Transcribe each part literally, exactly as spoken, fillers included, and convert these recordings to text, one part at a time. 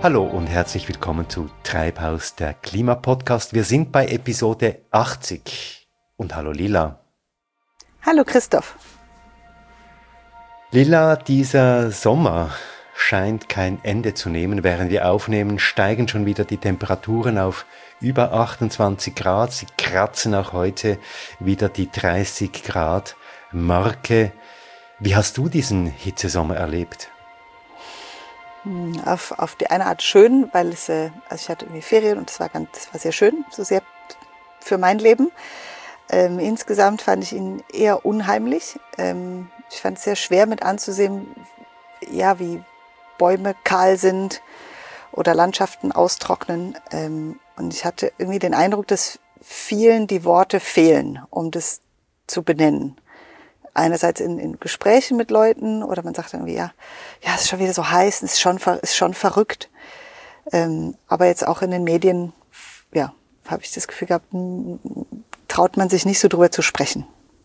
Hallo und herzlich willkommen zu Treibhaus, der Klimapodcast. Wir sind bei Episode achtzig. Und hallo Lila. Hallo Christoph. Lila, dieser Sommer scheint kein Ende zu nehmen. Während wir aufnehmen, steigen schon wieder die Temperaturen auf über achtundzwanzig Grad. Sie kratzen auch heute wieder die dreißig Grad Marke. Wie hast du diesen Hitzesommer erlebt? Auf, auf die eine Art schön, weil es, äh, also ich hatte irgendwie Ferien und es war ganz, es war sehr schön, so sehr für mein Leben. Ähm, insgesamt fand ich ihn eher unheimlich. Ähm, ich fand es sehr schwer mit anzusehen, ja, wie Bäume kahl sind oder Landschaften austrocknen. Ähm, und ich hatte irgendwie den Eindruck, dass vielen die Worte fehlen, um das zu benennen. Einerseits in, in Gesprächen mit Leuten oder man sagt irgendwie, ja, ja, es ist schon wieder so heiß, es ist schon, ist schon verrückt. Ähm, aber jetzt auch in den Medien, ja, habe ich das Gefühl gehabt, traut man sich nicht so drüber zu sprechen.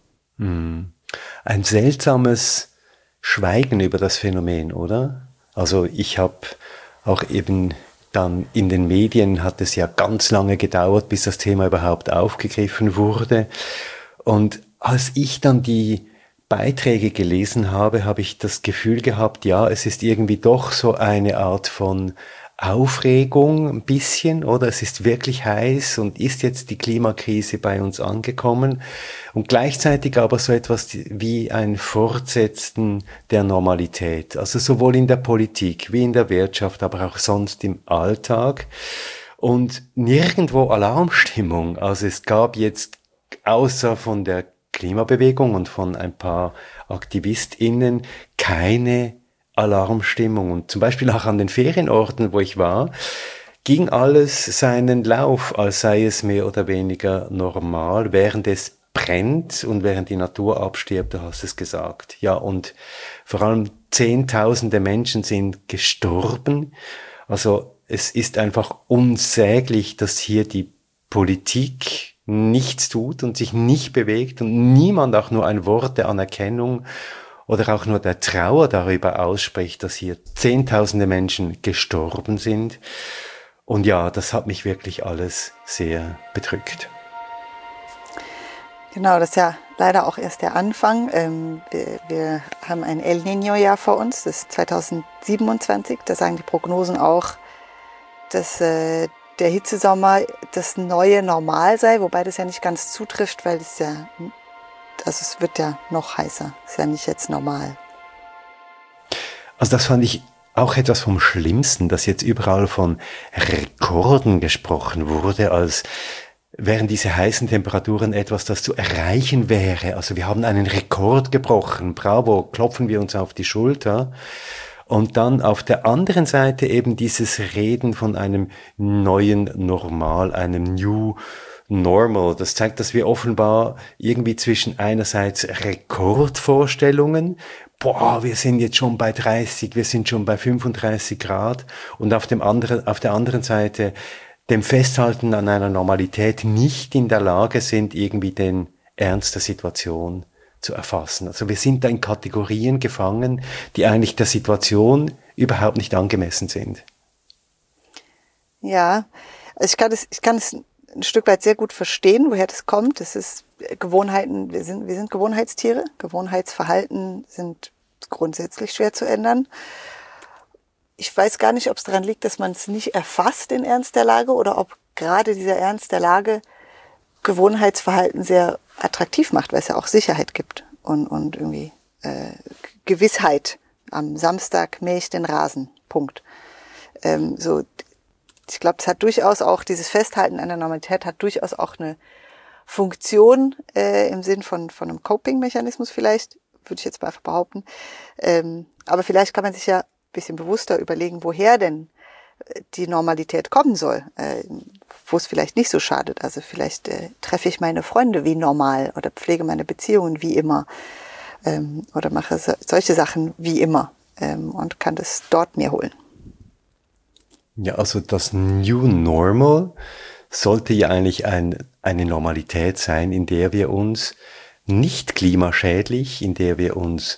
Hm. Ein seltsames Schweigen über das Phänomen, oder? Also ich habe auch eben dann in den Medien, hat es ja ganz lange gedauert, bis das Thema überhaupt aufgegriffen wurde. Und als ich dann die Beiträge gelesen habe, habe ich das Gefühl gehabt, ja, es ist irgendwie doch so eine Art von Aufregung ein bisschen, oder es ist wirklich heiß und ist jetzt die Klimakrise bei uns angekommen und gleichzeitig aber so etwas wie ein Fortsetzen der Normalität, also sowohl in der Politik wie in der Wirtschaft, aber auch sonst im Alltag und nirgendwo Alarmstimmung. Also es gab jetzt außer von der Klimabewegung und von ein paar AktivistInnen keine Alarmstimmung. Und zum Beispiel auch an den Ferienorten, wo ich war, ging alles seinen Lauf, als sei es mehr oder weniger normal, während es brennt und während die Natur abstirbt, du hast es gesagt. Ja, und vor allem Zehntausende Menschen sind gestorben. Also es ist einfach unsäglich, dass hier die Politik nichts tut und sich nicht bewegt und niemand auch nur ein Wort der Anerkennung oder auch nur der Trauer darüber ausspricht, dass hier Zehntausende Menschen gestorben sind. Und ja, das hat mich wirklich alles sehr bedrückt. Genau, das ist ja leider auch erst der Anfang. Ähm, wir, wir haben ein El Niño-Jahr vor uns, das ist zweitausendsiebenundzwanzig. Da sagen die Prognosen auch, dass äh, der Hitzesommer das neue Normal sei, wobei das ja nicht ganz zutrifft, weil es ja, also es wird ja noch heißer, ist ja nicht jetzt normal. Also das fand ich auch etwas vom Schlimmsten, dass jetzt überall von Rekorden gesprochen wurde, als wären diese heißen Temperaturen etwas, das zu erreichen wäre. Also wir haben einen Rekord gebrochen, bravo, klopfen wir uns auf die Schulter. Und dann auf der anderen Seite eben dieses Reden von einem neuen Normal, einem New Normal. Das zeigt, dass wir offenbar irgendwie zwischen einerseits Rekordvorstellungen, boah, wir sind jetzt schon bei dreißig, wir sind schon bei fünfunddreißig Grad, und auf dem anderen, auf der anderen Seite dem Festhalten an einer Normalität nicht in der Lage sind, irgendwie den Ernst der Situation zu erfassen. Also wir sind da in Kategorien gefangen, die eigentlich der Situation überhaupt nicht angemessen sind. Ja, also ich kann es, ich kann es ein Stück weit sehr gut verstehen, woher das kommt. Das ist Gewohnheiten, wir sind, wir sind Gewohnheitstiere. Gewohnheitsverhalten sind grundsätzlich schwer zu ändern. Ich weiß gar nicht, ob es daran liegt, dass man es nicht erfasst, den Ernst der Lage, oder ob gerade dieser Ernst der Lage Gewohnheitsverhalten sehr attraktiv macht, weil es ja auch Sicherheit gibt und, und irgendwie äh, Gewissheit. Am Samstag mähe ich den Rasen. Punkt. Ähm, so, ich glaube, es hat durchaus auch, dieses Festhalten an der Normalität hat durchaus auch eine Funktion äh, im Sinn von, von einem Coping-Mechanismus vielleicht, würde ich jetzt mal einfach behaupten. Ähm, aber vielleicht kann man sich ja ein bisschen bewusster überlegen, woher denn die Normalität kommen soll, äh, wo es vielleicht nicht so schadet. Also vielleicht äh, treffe ich meine Freunde wie normal oder pflege meine Beziehungen wie immer ähm, oder mache so, solche Sachen wie immer ähm, und kann das dort mir holen. Ja, also das New Normal sollte ja eigentlich ein, eine Normalität sein, in der wir uns nicht klimaschädlich, in der wir uns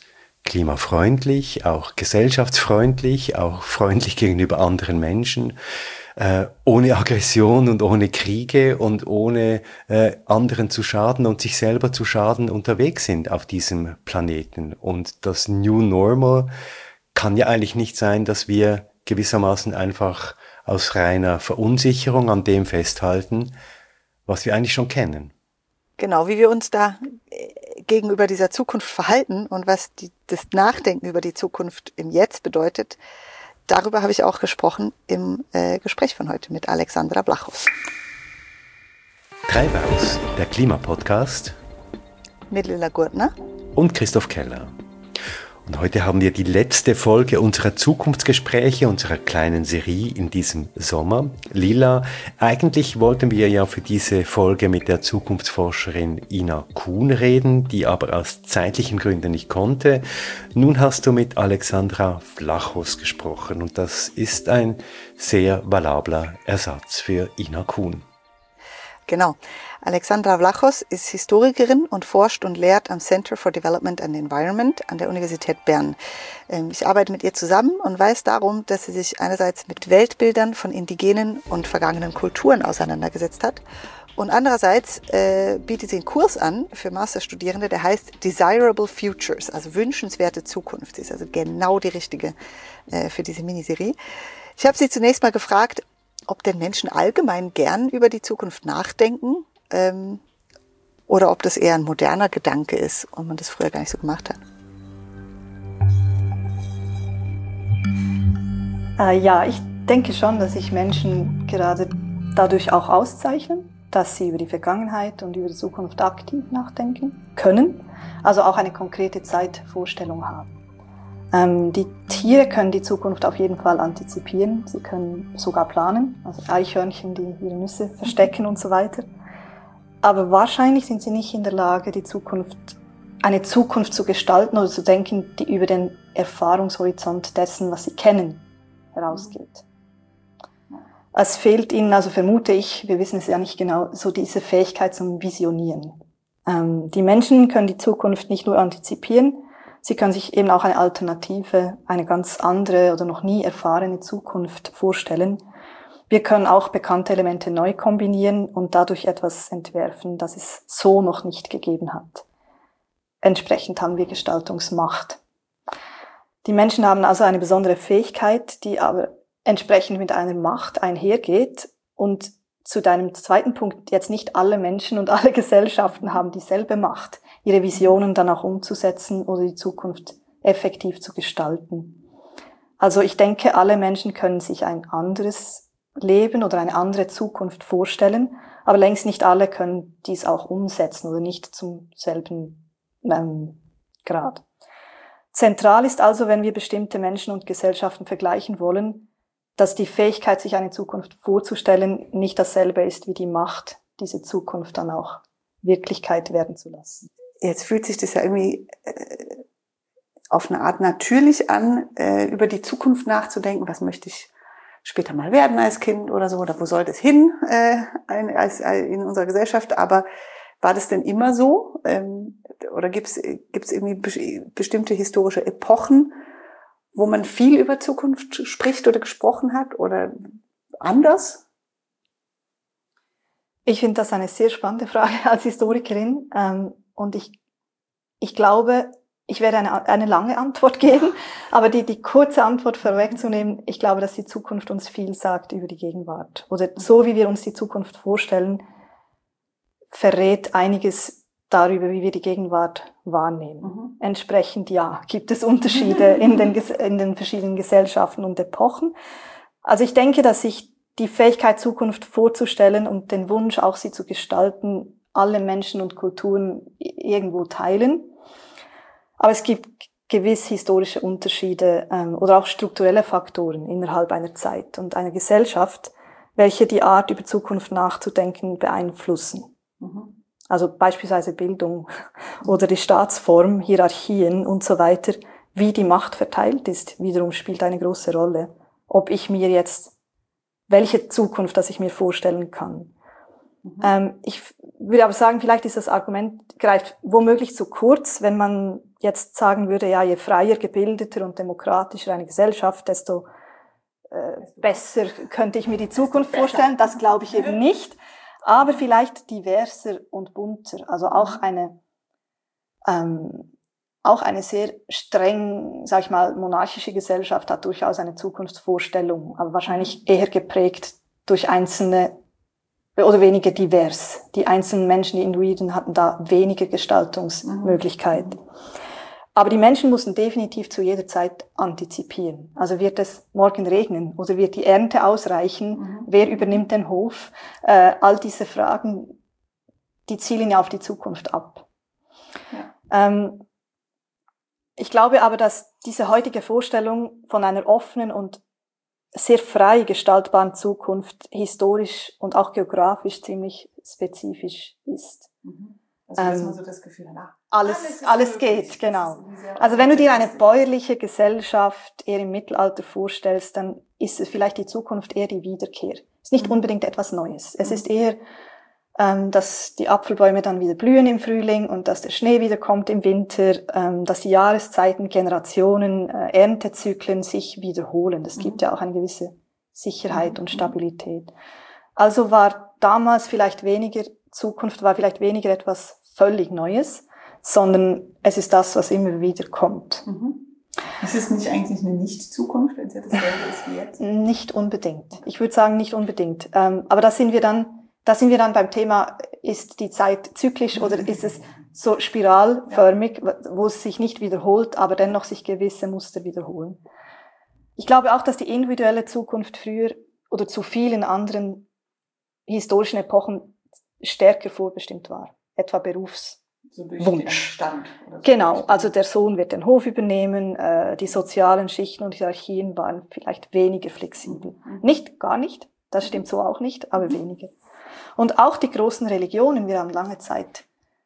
klimafreundlich, auch gesellschaftsfreundlich, auch freundlich gegenüber anderen Menschen, äh, ohne Aggression und ohne Kriege und ohne äh, anderen zu schaden und sich selber zu schaden unterwegs sind auf diesem Planeten. Und das New Normal kann ja eigentlich nicht sein, dass wir gewissermaßen einfach aus reiner Verunsicherung an dem festhalten, was wir eigentlich schon kennen. Genau, wie wir uns da gegenüber dieser Zukunft verhalten und was die, das Nachdenken über die Zukunft im Jetzt bedeutet, darüber habe ich auch gesprochen im äh, Gespräch von heute mit Alexandra Blachos. Treibhaus, der Klimapodcast mit Lilla Gurtner und Christoph Keller. Und heute haben wir die letzte Folge unserer Zukunftsgespräche, unserer kleinen Serie in diesem Sommer. Lilla, eigentlich wollten wir ja für diese Folge mit der Zukunftsforscherin Ina Kuhn reden, die aber aus zeitlichen Gründen nicht konnte. Nun hast du mit Alexandra Blachos gesprochen und das ist ein sehr valabler Ersatz für Ina Kuhn. Genau. Alexandra Blachos ist Historikerin und forscht und lehrt am Center for Development and Environment an der Universität Bern. Ich arbeite mit ihr zusammen und weiß darum, dass sie sich einerseits mit Weltbildern von indigenen und vergangenen Kulturen auseinandergesetzt hat und andererseits äh, bietet sie einen Kurs an für Masterstudierende, der heißt Desirable Futures, also wünschenswerte Zukunft. Sie ist also genau die richtige äh, für diese Miniserie. Ich habe sie zunächst mal gefragt, ob denn Menschen allgemein gern über die Zukunft nachdenken ähm, oder ob das eher ein moderner Gedanke ist und man das früher gar nicht so gemacht hat. Äh, ja, ich denke schon, dass sich Menschen gerade dadurch auch auszeichnen, dass sie über die Vergangenheit und über die Zukunft aktiv nachdenken können, also auch eine konkrete Zeitvorstellung haben. Ähm, die Tiere können die Zukunft auf jeden Fall antizipieren, sie können sogar planen, also Eichhörnchen, die ihre Nüsse verstecken und so weiter. Aber wahrscheinlich sind sie nicht in der Lage, die Zukunft, eine Zukunft zu gestalten oder zu denken, die über den Erfahrungshorizont dessen, was sie kennen, herausgeht. Es fehlt ihnen, also vermute ich, wir wissen es ja nicht genau, so diese Fähigkeit zum Visionieren. Ähm, die Menschen können die Zukunft nicht nur antizipieren, sie können sich eben auch eine Alternative, eine ganz andere oder noch nie erfahrene Zukunft vorstellen. Wir können auch bekannte Elemente neu kombinieren und dadurch etwas entwerfen, das es so noch nicht gegeben hat. Entsprechend haben wir Gestaltungsmacht. Die Menschen haben also eine besondere Fähigkeit, die aber entsprechend mit einer Macht einhergeht. Und zu deinem zweiten Punkt, jetzt nicht alle Menschen und alle Gesellschaften haben dieselbe Macht, ihre Visionen dann auch umzusetzen oder die Zukunft effektiv zu gestalten. Also ich denke, alle Menschen können sich ein anderes Leben oder eine andere Zukunft vorstellen, aber längst nicht alle können dies auch umsetzen oder nicht zum selben ähm, Grad. Zentral ist also, wenn wir bestimmte Menschen und Gesellschaften vergleichen wollen, dass die Fähigkeit, sich eine Zukunft vorzustellen, nicht dasselbe ist wie die Macht, diese Zukunft dann auch Wirklichkeit werden zu lassen. Jetzt fühlt sich das ja irgendwie äh, auf eine Art natürlich an, äh, über die Zukunft nachzudenken. Was möchte ich später mal werden als Kind oder so? Oder wo soll das hin äh, als, als in unserer Gesellschaft? Aber war das denn immer so? Ähm, oder gibt es gibt's irgendwie be- bestimmte historische Epochen, wo man viel über Zukunft spricht oder gesprochen hat oder anders? Ich finde das eine sehr spannende Frage als Historikerin. Ähm, und ich, ich glaube, ich werde eine, eine lange Antwort geben, aber die, die kurze Antwort vorwegzunehmen, ich glaube, dass die Zukunft uns viel sagt über die Gegenwart. Oder so, wie wir uns die Zukunft vorstellen, verrät einiges darüber, wie wir die Gegenwart wahrnehmen. Mhm. Entsprechend, ja, gibt es Unterschiede in den, in den verschiedenen Gesellschaften und Epochen. Also ich denke, dass sich die Fähigkeit, Zukunft vorzustellen und den Wunsch, auch sie zu gestalten, alle Menschen und Kulturen irgendwo teilen. Aber es gibt gewiss historische Unterschiede ähm, oder auch strukturelle Faktoren innerhalb einer Zeit und einer Gesellschaft, welche die Art, über Zukunft nachzudenken, beeinflussen. Mhm. Also beispielsweise Bildung oder die Staatsform, Hierarchien und so weiter, wie die Macht verteilt ist, wiederum spielt eine große Rolle. Ob ich mir jetzt, welche Zukunft, das ich mir vorstellen kann. Mhm. Ähm, ich würde aber sagen, vielleicht ist das Argument, greift womöglich zu kurz, wenn man jetzt sagen würde, ja, je freier, gebildeter und demokratischer eine Gesellschaft, desto äh, besser könnte ich mir die Zukunft vorstellen. Das glaube ich eben nicht. Aber vielleicht diverser und bunter. Also auch eine, ähm, auch eine sehr streng, sag ich mal, monarchische Gesellschaft hat durchaus eine Zukunftsvorstellung, aber wahrscheinlich eher geprägt durch einzelne oder weniger divers. Die einzelnen Menschen, die Individuen hatten da weniger Gestaltungsmöglichkeit. Mhm. Aber die Menschen mussten definitiv zu jeder Zeit antizipieren. Also wird es morgen regnen oder wird die Ernte ausreichen? Mhm. Wer übernimmt den Hof? Äh, all diese Fragen, die zielen ja auf die Zukunft ab. Ja. Ähm, ich glaube aber, dass diese heutige Vorstellung von einer offenen und sehr frei gestaltbaren Zukunft historisch und auch geografisch ziemlich spezifisch ist. Mhm. Also, dass man so das Gefühl hat, ah, alles, alles, alles geht, genau. Also, wenn du dir eine bäuerliche Gesellschaft eher im Mittelalter vorstellst, dann ist es vielleicht die Zukunft eher die Wiederkehr. Es ist nicht mhm. unbedingt etwas Neues. Es mhm. ist eher, ähm, dass die Apfelbäume dann wieder blühen im Frühling und dass der Schnee wieder kommt im Winter, ähm, dass die Jahreszeiten, Generationen, äh, Erntezyklen sich wiederholen. Das mhm. gibt ja auch eine gewisse Sicherheit mhm. und Stabilität. Also war damals vielleicht weniger, Zukunft war vielleicht weniger etwas völlig Neues, sondern es ist das, was immer wieder kommt. Mhm. Ist es nicht eigentlich eine Nicht-Zukunft, wenn es ja dasselbe ist wie jetzt? Nicht unbedingt. Ich würde sagen, nicht unbedingt. Ähm, aber da sind wir dann Da sind wir dann beim Thema, ist die Zeit zyklisch oder ist es so spiralförmig, wo es sich nicht wiederholt, aber dennoch sich gewisse Muster wiederholen. Ich glaube auch, dass die individuelle Zukunft früher oder zu vielen anderen historischen Epochen stärker vorbestimmt war, etwa Berufswunsch. So so genau, also der Sohn wird den Hof übernehmen, äh, die sozialen Schichten und Hierarchien waren vielleicht weniger flexibel. Mhm. Nicht, gar nicht, das stimmt so auch nicht, aber mhm. weniger. Und auch die großen Religionen, wir haben lange Zeit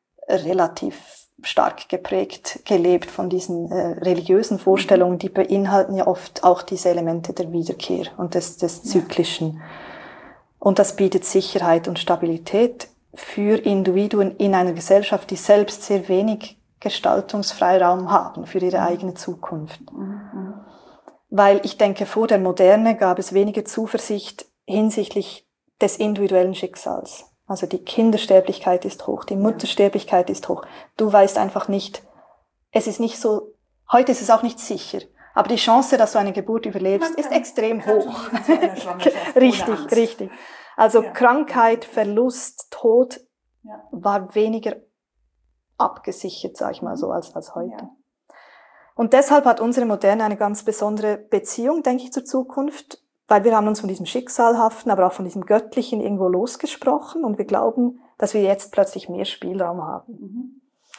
relativ stark geprägt gelebt von diesen äh, religiösen Vorstellungen, die beinhalten ja oft auch diese Elemente der Wiederkehr und des, des Zyklischen. Und das bietet Sicherheit und Stabilität für Individuen in einer Gesellschaft, die selbst sehr wenig Gestaltungsfreiraum haben für ihre eigene Zukunft. Mhm. Weil ich denke, vor der Moderne gab es weniger Zuversicht hinsichtlich des individuellen Schicksals. Also die Kindersterblichkeit ist hoch, die Muttersterblichkeit ist hoch. Du weißt einfach nicht, es ist nicht so, heute ist es auch nicht sicher, aber die Chance, dass du eine Geburt überlebst, ist extrem hoch. Richtig, richtig. Also ja. Krankheit, Verlust, Tod ja. war weniger abgesichert, sag ich mal so, als, als heute. Ja. Und deshalb hat unsere Moderne eine ganz besondere Beziehung, denke ich, zur Zukunft, weil wir haben uns von diesem Schicksalhaften, aber auch von diesem Göttlichen irgendwo losgesprochen und wir glauben, dass wir jetzt plötzlich mehr Spielraum haben. Mhm.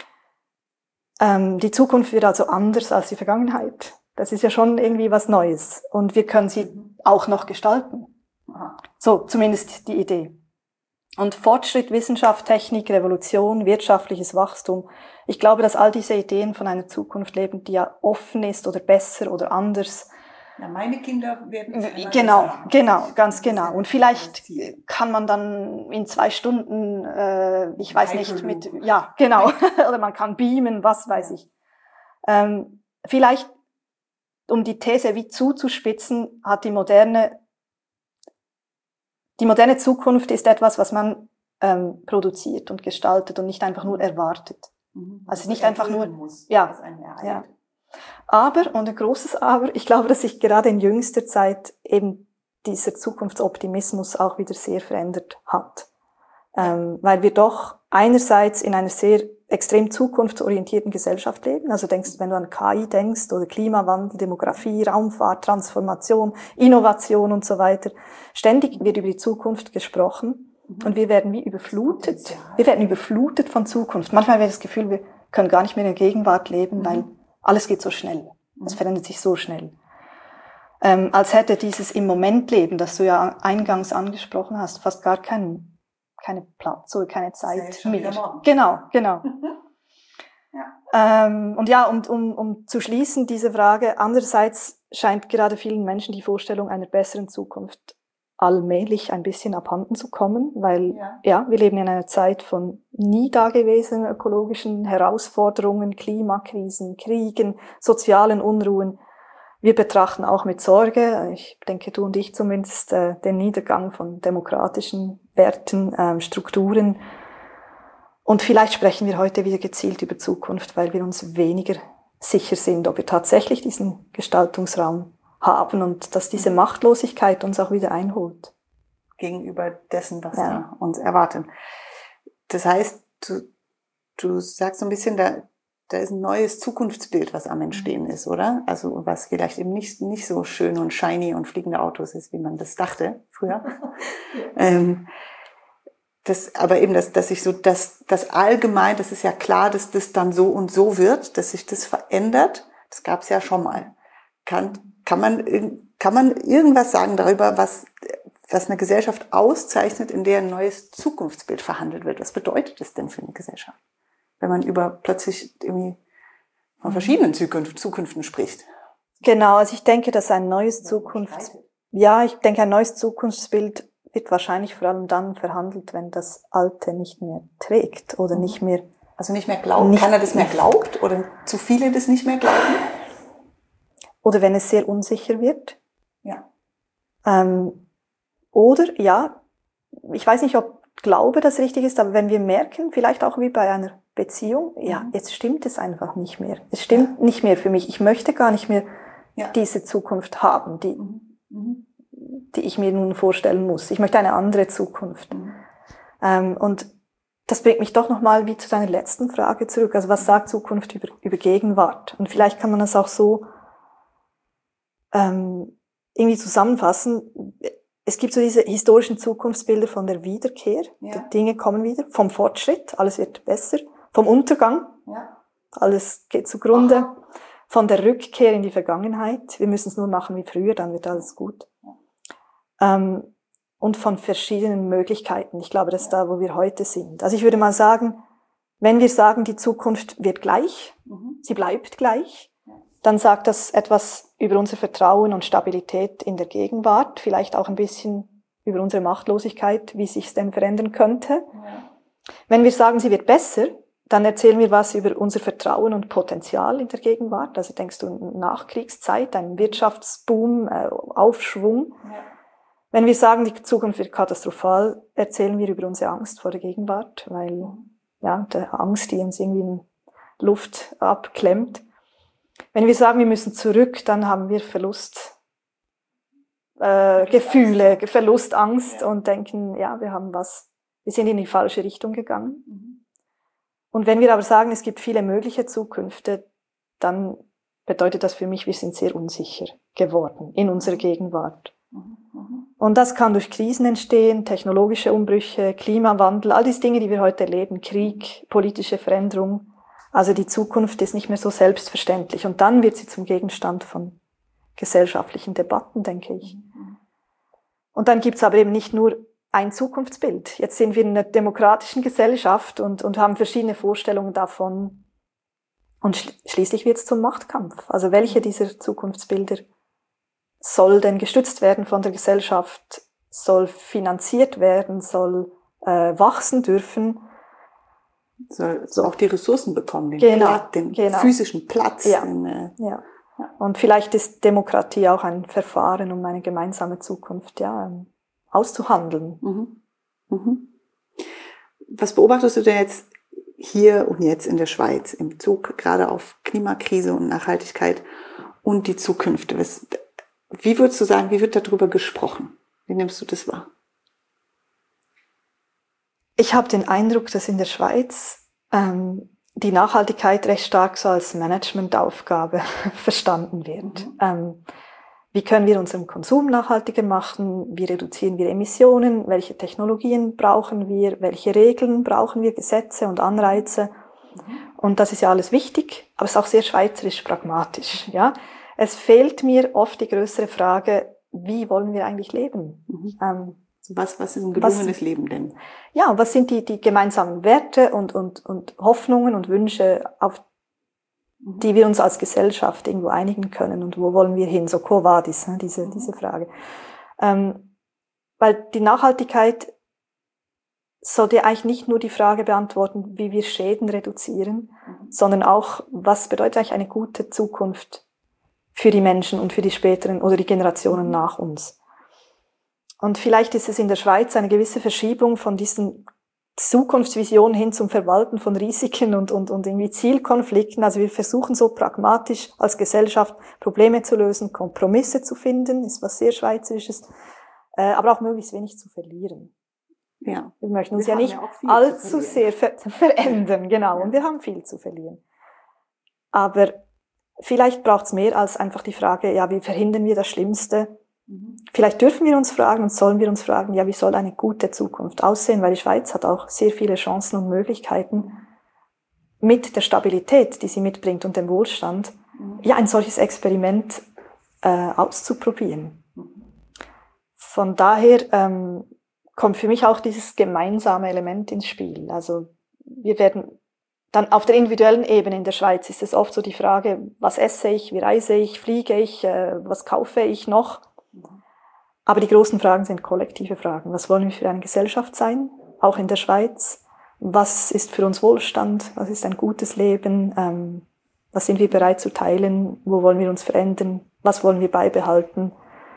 Ähm, die Zukunft wird also anders als die Vergangenheit. Das ist ja schon irgendwie was Neues und wir können sie mhm. auch noch gestalten. Aha. So, zumindest die Idee. Und Fortschritt, Wissenschaft, Technik, Revolution, wirtschaftliches Wachstum. Ich glaube, dass all diese Ideen von einer Zukunft leben, die ja offen ist oder besser oder anders. Ja, meine Kinder werden... Genau, genau, ganz genau. Und vielleicht kann man dann in zwei Stunden, äh, ich weiß nicht, mit... Ja, genau. Oder man kann beamen, was weiß ich. Ähm, vielleicht, um die These wie zuzuspitzen, hat die moderne... Die moderne Zukunft ist etwas, was man ähm, produziert und gestaltet und nicht einfach nur erwartet. Mhm. Also nicht einfach nur... Muss, ja, ja. Aber, und ein großes Aber, ich glaube, dass sich gerade in jüngster Zeit eben dieser Zukunftsoptimismus auch wieder sehr verändert hat. Ähm, weil wir doch einerseits in einer sehr extrem zukunftsorientierten Gesellschaft leben. Also denkst, wenn du an K I denkst oder Klimawandel, Demografie, Raumfahrt, Transformation, Innovation und so weiter. Ständig wird über die Zukunft gesprochen und wir werden wie überflutet. Wir werden überflutet von Zukunft. Manchmal haben wir das Gefühl, wir können gar nicht mehr in der Gegenwart leben, weil alles geht so schnell. Es verändert sich so schnell. Ähm, als hätte dieses im Moment Leben, das du ja eingangs angesprochen hast, fast gar keinen, keine Platz oder keine Zeit mehr. Genau, genau. ja. Ähm, und ja, um, um, um zu schließen, diese Frage, andererseits scheint gerade vielen Menschen die Vorstellung einer besseren Zukunft allmählich ein bisschen abhanden zu kommen, weil ja. ja, wir leben in einer Zeit von nie dagewesenen ökologischen Herausforderungen, Klimakrisen, Kriegen, sozialen Unruhen. Wir betrachten auch mit Sorge, ich denke du und ich zumindest, äh, den Niedergang von demokratischen Werten, ähm, Strukturen. Und vielleicht sprechen wir heute wieder gezielt über Zukunft, weil wir uns weniger sicher sind, ob wir tatsächlich diesen Gestaltungsraum haben und dass diese Machtlosigkeit uns auch wieder einholt. Gegenüber dessen, was ja. wir uns erwarten. Das heißt, du, du sagst so ein bisschen, da, da ist ein neues Zukunftsbild, was am Entstehen ist, oder? Also was vielleicht eben nicht, nicht so schön und shiny und fliegende Autos ist, wie man das dachte früher. ähm, das, aber eben, dass, dass sich so, dass das allgemein, das ist ja klar, dass das dann so und so wird, dass sich das verändert. Das gab es ja schon mal. Kann, kann man, kann man irgendwas sagen darüber, was, was eine Gesellschaft auszeichnet, in der ein neues Zukunftsbild verhandelt wird? Was bedeutet das denn für eine Gesellschaft? Wenn man über plötzlich irgendwie von verschiedenen Zukünften, Zukünften spricht. Genau, also ich denke, dass ein neues Zukunfts, ja, ich denke, ein neues Zukunftsbild wird wahrscheinlich vor allem dann verhandelt, wenn das Alte nicht mehr trägt oder nicht mehr. Also nicht mehr glaubt. Nicht, Keiner das mehr glaubt oder zu viele das nicht mehr glauben? Oder wenn es sehr unsicher wird. Ja. Ähm, oder, ja, ich weiß nicht, ob Glaube das richtig ist, aber wenn wir merken, vielleicht auch wie bei einer Beziehung, ja, mhm. jetzt stimmt es einfach nicht mehr. Es stimmt ja. nicht mehr für mich. Ich möchte gar nicht mehr ja. diese Zukunft haben, die, mhm. die ich mir nun vorstellen muss. Ich möchte eine andere Zukunft. Mhm. Ähm, und das bringt mich doch nochmal wie zu deiner letzten Frage zurück. Also was sagt Zukunft über, über Gegenwart? Und vielleicht kann man das auch so ähm, irgendwie zusammenfassen. Es gibt so diese historischen Zukunftsbilder von der Wiederkehr. Ja. Die Dinge kommen wieder. Vom Fortschritt, alles wird besser. Vom Untergang, ja. alles geht zugrunde. Aha. Von der Rückkehr in die Vergangenheit. Wir müssen es nur machen wie früher, dann wird alles gut. Ja. Ähm, und von verschiedenen Möglichkeiten. Ich glaube, das ist da, wo wir heute sind. Also ich würde mal sagen, wenn wir sagen, die Zukunft wird gleich, mhm. sie bleibt gleich, dann sagt das etwas über unser Vertrauen und Stabilität in der Gegenwart, vielleicht auch ein bisschen über unsere Machtlosigkeit, wie sich es denn verändern könnte. Ja. Wenn wir sagen, sie wird besser, dann erzählen wir was über unser Vertrauen und Potenzial in der Gegenwart. Also denkst du Nachkriegszeit, ein Wirtschaftsboom, äh, Aufschwung. Ja. Wenn wir sagen, die Zukunft wird katastrophal, erzählen wir über unsere Angst vor der Gegenwart, weil ja, die Angst, die uns irgendwie in Luft abklemmt. Wenn wir sagen, wir müssen zurück, dann haben wir Verlust, äh, Gefühle, Verlustangst ja. und denken, ja, wir haben was, wir sind in die falsche Richtung gegangen. Mhm. Und wenn wir aber sagen, es gibt viele mögliche Zukünfte, dann bedeutet das für mich, wir sind sehr unsicher geworden in unserer Gegenwart. Mhm. Mhm. Und das kann durch Krisen entstehen, technologische Umbrüche, Klimawandel, all diese Dinge, die wir heute erleben, Krieg, politische Veränderung. Also die Zukunft ist nicht mehr so selbstverständlich. Und dann wird sie zum Gegenstand von gesellschaftlichen Debatten, denke ich. Und dann gibt's aber eben nicht nur ein Zukunftsbild. Jetzt sind wir in einer demokratischen Gesellschaft und, und haben verschiedene Vorstellungen davon. Und schl- schließlich wird's zum Machtkampf. Also welche dieser Zukunftsbilder soll denn gestützt werden von der Gesellschaft, soll finanziert werden, soll äh, wachsen dürfen? Soll so auch die Ressourcen bekommen, den, genau, Platz, den genau. physischen Platz. Ja. Den, äh, ja. Und vielleicht ist Demokratie auch ein Verfahren, um eine gemeinsame Zukunft ja, auszuhandeln. Mhm. Mhm. Was beobachtest du denn jetzt hier und jetzt in der Schweiz in Bezug gerade auf Klimakrise und Nachhaltigkeit und die Zukunft? Wie würdest du sagen, wie wird darüber gesprochen? Wie nimmst du das wahr? Ich habe den Eindruck, dass in der Schweiz ähm, die Nachhaltigkeit recht stark so als Managementaufgabe verstanden wird. Mhm. Ähm, wie können wir unseren Konsum nachhaltiger machen? Wie reduzieren wir Emissionen? Welche Technologien brauchen wir? Welche Regeln brauchen wir? Gesetze und Anreize? Mhm. Und das ist ja alles wichtig, aber es ist auch sehr schweizerisch pragmatisch. Ja? Es fehlt mir oft die größere Frage, wie wollen wir eigentlich leben? Mhm. Ähm, Was, was ist ein gelungenes was, Leben denn? Ja, was sind die, die gemeinsamen Werte und, und, und Hoffnungen und Wünsche, auf die wir uns als Gesellschaft irgendwo einigen können und wo wollen wir hin? So quo vadis, ne, diese, diese Frage. Ähm, weil die Nachhaltigkeit sollte eigentlich nicht nur die Frage beantworten, wie wir Schäden reduzieren, mhm. sondern auch, was bedeutet eigentlich eine gute Zukunft für die Menschen und für die späteren oder die Generationen nach uns. Und vielleicht ist es in der Schweiz eine gewisse Verschiebung von diesen Zukunftsvisionen hin zum Verwalten von Risiken und, und, und irgendwie Zielkonflikten. Also wir versuchen so pragmatisch als Gesellschaft Probleme zu lösen, Kompromisse zu finden, ist was sehr Schweizerisches, äh, aber auch möglichst wenig zu verlieren. Ja. Wir möchten uns wir ja nicht ja allzu sehr ver- verändern, genau, ja. Und wir haben viel zu verlieren. Aber vielleicht braucht es mehr als einfach die Frage, ja, wie verhindern wir das Schlimmste? Mhm. Vielleicht dürfen wir uns fragen und sollen wir uns fragen, ja, wie soll eine gute Zukunft aussehen? Weil die Schweiz hat auch sehr viele Chancen und Möglichkeiten, mit der Stabilität, die sie mitbringt und dem Wohlstand, mhm. ja, ein solches Experiment äh, auszuprobieren. Mhm. Von daher ähm, kommt für mich auch dieses gemeinsame Element ins Spiel. Also wir werden dann auf der individuellen Ebene in der Schweiz ist es oft so die Frage, was esse ich, wie reise ich, fliege ich, äh, was kaufe ich noch? Aber die großen Fragen sind kollektive Fragen. Was wollen wir für eine Gesellschaft sein, auch in der Schweiz? Was ist für uns Wohlstand? Was ist ein gutes Leben? Ähm, was sind wir bereit zu teilen? Wo wollen wir uns verändern? Was wollen wir beibehalten?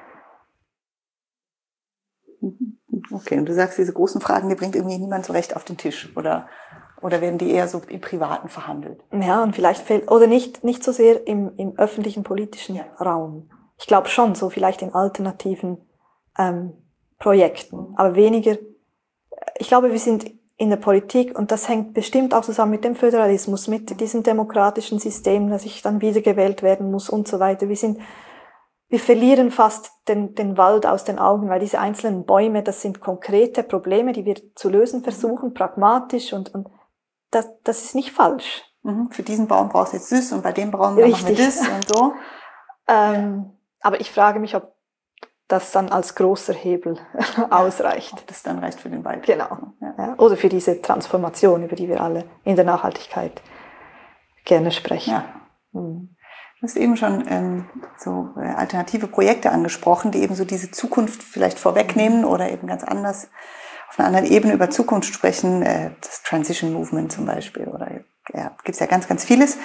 Okay, und du sagst, diese großen Fragen, die bringt irgendwie niemand so recht auf den Tisch, oder, oder werden die eher so im Privaten verhandelt? Ja, und vielleicht fehlt, oder nicht, nicht so sehr im, im öffentlichen politischen ja. Raum. Ich glaube schon, so vielleicht in alternativen ähm, Projekten, aber weniger, ich glaube, wir sind in der Politik, und das hängt bestimmt auch zusammen mit dem Föderalismus, mit diesem demokratischen System, dass ich dann wiedergewählt werden muss und so weiter. Wir sind Wir verlieren fast den, den Wald aus den Augen, weil diese einzelnen Bäume, das sind konkrete Probleme, die wir zu lösen versuchen, pragmatisch, und, und das, das ist nicht falsch. Mhm. Für diesen Baum brauchst du jetzt das und bei dem Baum machen wir das und so. ähm, aber ich frage mich, ob das dann als großer Hebel ausreicht. Ob das dann reicht für den Wald. Genau. Ja. Ja. Oder für diese Transformation, über die wir alle in der Nachhaltigkeit gerne sprechen. Ja. Mhm. Du hast eben schon ähm, so äh, alternative Projekte angesprochen, die eben so diese Zukunft vielleicht vorwegnehmen oder eben ganz anders auf einer anderen Ebene über Zukunft sprechen. Äh, das Transition Movement zum Beispiel, oder ja, gibt's ja ganz, ganz vieles.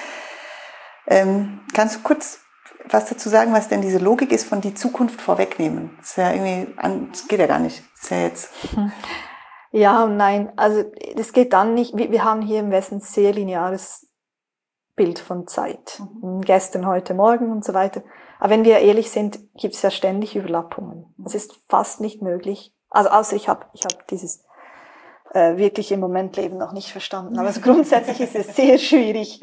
Ähm, kannst du kurz was dazu sagen, was denn diese Logik ist von die Zukunft vorwegnehmen? Das ist ja irgendwie, an, das geht ja gar nicht. Das ist ja jetzt. Ja und nein. Also das geht dann nicht. Wir, wir haben hier im Westen sehr lineares Bild von Zeit. Mhm. Gestern, heute, morgen und so weiter. Aber wenn wir ehrlich sind, gibt es ja ständig Überlappungen. Es ist fast nicht möglich. Also außer ich habe ich hab dieses äh, wirklich im Moment Leben noch nicht verstanden. Aber also grundsätzlich ist es sehr schwierig,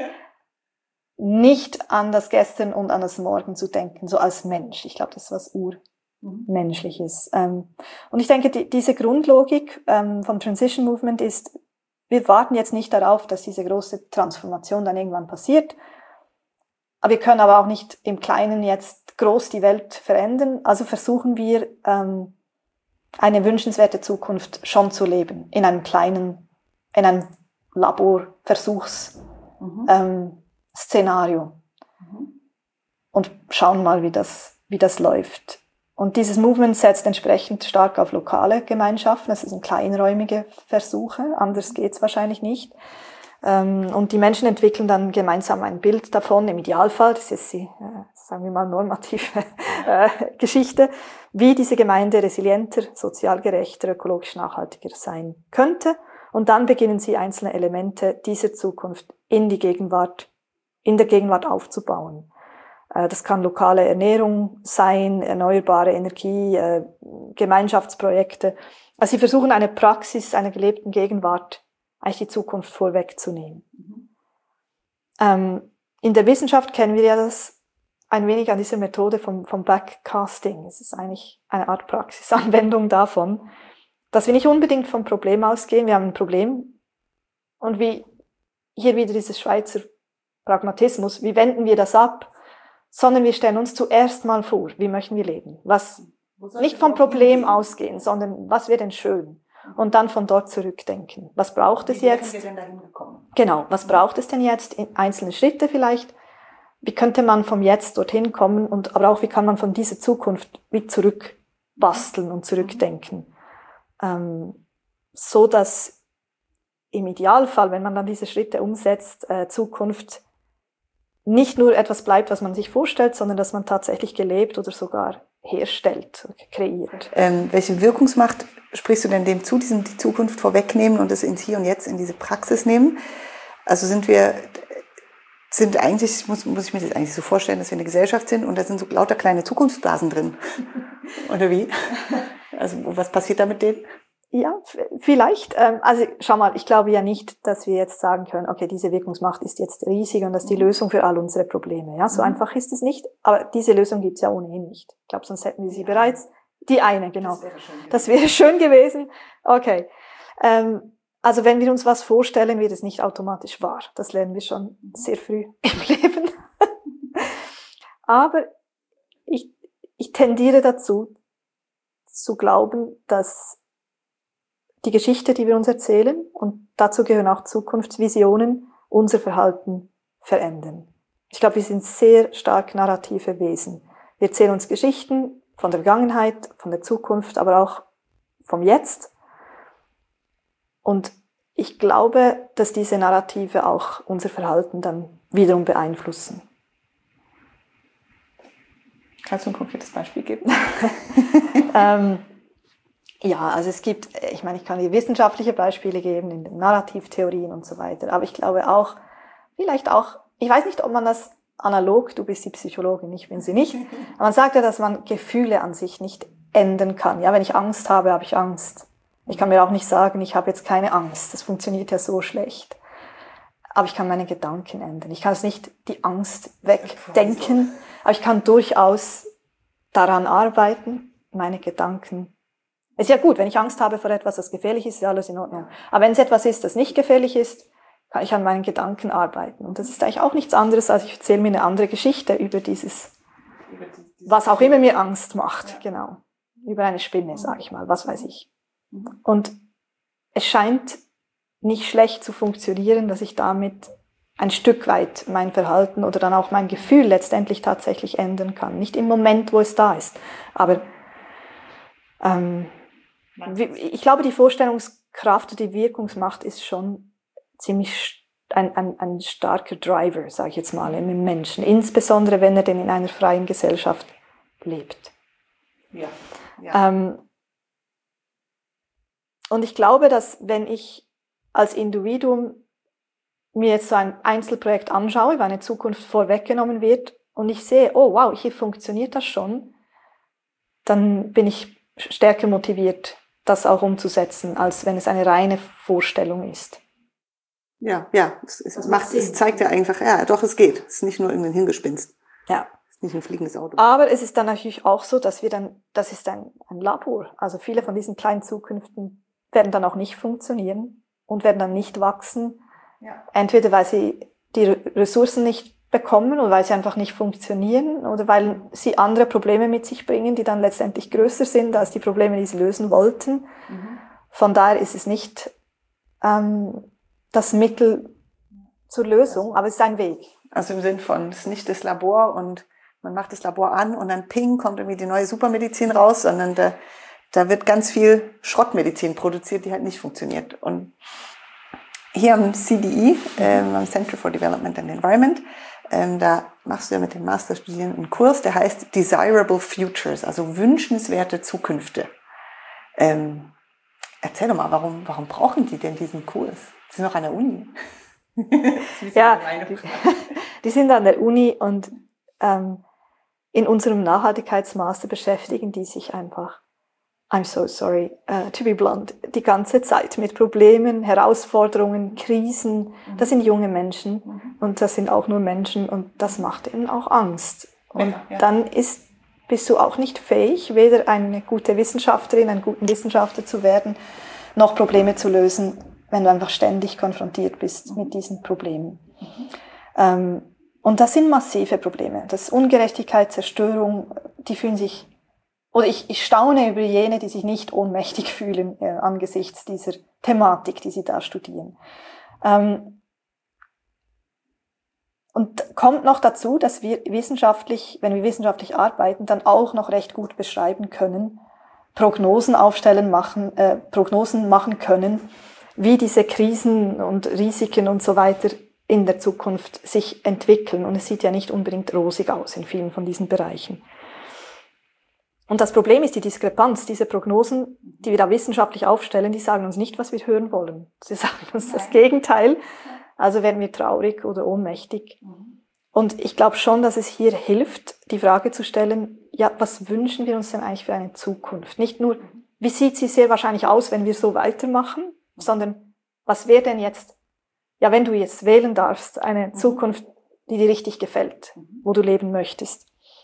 nicht an das Gestern und an das Morgen zu denken, so als Mensch. Ich glaube, das ist was Urmenschliches. Ähm, und ich denke, die, diese Grundlogik ähm, vom Transition Movement ist, wir warten jetzt nicht darauf, dass diese große Transformation dann irgendwann passiert. Aber wir können aber auch nicht im Kleinen jetzt groß die Welt verändern. Also versuchen wir, ähm, eine wünschenswerte Zukunft schon zu leben. In einem kleinen, in einem Laborversuchs, mhm. ähm, Szenario. Mhm. Und schauen mal, wie das, wie das läuft. Und dieses Movement setzt entsprechend stark auf lokale Gemeinschaften. Das sind kleinräumige Versuche, anders geht's wahrscheinlich nicht. Und die Menschen entwickeln dann gemeinsam ein Bild davon, im Idealfall, das ist die, sagen wir mal, normative Geschichte, wie diese Gemeinde resilienter, sozial gerechter, ökologisch nachhaltiger sein könnte. Und dann beginnen sie, einzelne Elemente dieser Zukunft in die Gegenwart, in der Gegenwart aufzubauen. Das kann lokale Ernährung sein, erneuerbare Energie, Gemeinschaftsprojekte. Also sie versuchen eine Praxis einer gelebten Gegenwart, eigentlich die Zukunft vorwegzunehmen. Mhm. Ähm, in der Wissenschaft kennen wir ja das ein wenig an dieser Methode vom, vom Backcasting. Es ist eigentlich eine Art Praxisanwendung davon, dass wir nicht unbedingt vom Problem ausgehen. Wir haben ein Problem und wie hier wieder dieses Schweizer Pragmatismus, wie wenden wir das ab? Sondern wir stellen uns zuerst mal vor, wie möchten wir leben? Was, nicht vom Problem ausgehen, sondern was wäre denn schön? Und dann von dort zurückdenken. Was braucht es jetzt? Wie sind wir denn dahin gekommen? Genau, was braucht es denn jetzt? In einzelne Schritte vielleicht. Wie könnte man vom Jetzt dorthin kommen? Und aber auch, wie kann man von dieser Zukunft wie zurück zurückbasteln und zurückdenken. Ähm, so dass im Idealfall, wenn man dann diese Schritte umsetzt, äh, Zukunft nicht nur etwas bleibt, was man sich vorstellt, sondern dass man tatsächlich gelebt oder sogar herstellt, kreiert. Ähm, welche Wirkungsmacht sprichst du denn dem zu, diesem die Zukunft vorwegnehmen und es ins Hier und Jetzt in diese Praxis nehmen? Also sind wir, sind eigentlich, muss, muss ich mir das eigentlich so vorstellen, dass wir eine Gesellschaft sind und da sind so lauter kleine Zukunftsblasen drin. Oder wie? Also was passiert da mit denen? Ja, vielleicht. Ähm, also schau mal, ich glaube ja nicht, dass wir jetzt sagen können, okay, diese Wirkungsmacht ist jetzt riesig und das ist die Lösung für all unsere Probleme. Ja, so mhm. einfach ist es nicht. Aber diese Lösung gibt's ja ohnehin nicht. Ich glaube, sonst hätten wir sie ja. bereits. Die eine, genau. Das wäre schön, das wäre schön gewesen. Okay. Ähm, also wenn wir uns was vorstellen, wird es nicht automatisch wahr. Das lernen wir schon mhm. sehr früh im Leben. Aber ich, ich tendiere dazu, zu glauben, dass die Geschichte, die wir uns erzählen, und dazu gehören auch Zukunftsvisionen, unser Verhalten verändern. Ich glaube, wir sind sehr stark narrative Wesen. Wir erzählen uns Geschichten von der Vergangenheit, von der Zukunft, aber auch vom Jetzt. Und ich glaube, dass diese Narrative auch unser Verhalten dann wiederum beeinflussen. Kannst du ein konkretes Beispiel geben? ähm, Ja, also es gibt, ich meine, ich kann dir wissenschaftliche Beispiele geben in den Narrativtheorien und so weiter, aber ich glaube auch, vielleicht auch, ich weiß nicht, ob man das analog, du bist die Psychologin, ich bin sie nicht, aber man sagt ja, dass man Gefühle an sich nicht ändern kann. Ja, wenn ich Angst habe, habe ich Angst. Ich kann mir auch nicht sagen, ich habe jetzt keine Angst, das funktioniert ja so schlecht. Aber ich kann meine Gedanken ändern. Ich kann es nicht die Angst wegdenken, aber ich kann durchaus daran arbeiten, meine Gedanken. Es ist ja gut, wenn ich Angst habe vor etwas, das gefährlich ist, ist alles in Ordnung. Aber wenn es etwas ist, das nicht gefährlich ist, kann ich an meinen Gedanken arbeiten. Und das ist eigentlich auch nichts anderes, als ich erzähle mir eine andere Geschichte über dieses, was auch immer mir Angst macht, genau. Über eine Spinne, sage ich mal, was weiß ich. Und es scheint nicht schlecht zu funktionieren, dass ich damit ein Stück weit mein Verhalten oder dann auch mein Gefühl letztendlich tatsächlich ändern kann. Nicht im Moment, wo es da ist, aber ähm, ich glaube, die Vorstellungskraft und die Wirkungsmacht ist schon ziemlich ein, ein, ein starker Driver, sage ich jetzt mal, im Menschen. Insbesondere, wenn er denn in einer freien Gesellschaft lebt. Ja. Ja. Ähm, und ich glaube, dass wenn ich als Individuum mir jetzt so ein Einzelprojekt anschaue, weil eine Zukunft vorweggenommen wird und ich sehe, oh wow, hier funktioniert das schon, dann bin ich stärker motiviert, das auch umzusetzen, als wenn es eine reine Vorstellung ist. Ja, ja, es, es, macht, es zeigt ja einfach, ja, doch, es geht. Es ist nicht nur irgendein Hingespinst. Ja. Es ist nicht ein fliegendes Auto. Aber es ist dann natürlich auch so, dass wir dann, das ist ein, ein Labor. Also viele von diesen kleinen Zukünften werden dann auch nicht funktionieren und werden dann nicht wachsen. Ja. Entweder weil sie die Ressourcen nicht bekommen oder weil sie einfach nicht funktionieren oder weil sie andere Probleme mit sich bringen, die dann letztendlich größer sind als die Probleme, die sie lösen wollten. Mhm. Von daher ist es nicht ähm, das Mittel zur Lösung, aber es ist ein Weg. Also im Sinn von, es ist nicht das Labor und man macht das Labor an und dann ping, kommt irgendwie die neue Supermedizin raus, sondern da, da wird ganz viel Schrottmedizin produziert, die halt nicht funktioniert. Und hier am C D E, ähm, am Center for Development and Environment, Ähm, da machst du ja mit den Masterstudierenden einen Kurs, der heißt Desirable Futures, also wünschenswerte Zukünfte. Ähm, erzähl doch mal, warum, warum brauchen die denn diesen Kurs? Die sind noch an der Uni. Ja, die, die sind an der Uni und ähm, in unserem Nachhaltigkeitsmaster beschäftigen die sich einfach, I'm so sorry, uh, to be blunt, die ganze Zeit mit Problemen, Herausforderungen, Krisen. Das sind junge Menschen und das sind auch nur Menschen und das macht ihnen auch Angst. Und ja, ja. Dann ist, bist du auch nicht fähig, weder eine gute Wissenschaftlerin, einen guten Wissenschaftler zu werden, noch Probleme zu lösen, wenn du einfach ständig konfrontiert bist mit diesen Problemen. Mhm. Ähm, und das sind massive Probleme. Das ist Ungerechtigkeit, Zerstörung, die fühlen sich. Oder ich, ich staune über jene, die sich nicht ohnmächtig fühlen äh, angesichts dieser Thematik, die sie da studieren. Ähm, und kommt noch dazu, dass wir wissenschaftlich, wenn wir wissenschaftlich arbeiten, dann auch noch recht gut beschreiben können, Prognosen aufstellen, machen, äh, Prognosen machen können, wie diese Krisen und Risiken und so weiter in der Zukunft sich entwickeln. Und es sieht ja nicht unbedingt rosig aus in vielen von diesen Bereichen. Und das Problem ist die Diskrepanz. Diese Prognosen, die wir da wissenschaftlich aufstellen, die sagen uns nicht, was wir hören wollen. Sie sagen uns das Gegenteil. Also werden wir traurig oder ohnmächtig. Und ich glaube schon, dass es hier hilft, die Frage zu stellen, ja, was wünschen wir uns denn eigentlich für eine Zukunft? Nicht nur, wie sieht sie sehr wahrscheinlich aus, wenn wir so weitermachen, sondern was wäre denn jetzt, ja, wenn du jetzt wählen darfst, eine Zukunft, die dir richtig gefällt, wo du leben möchtest.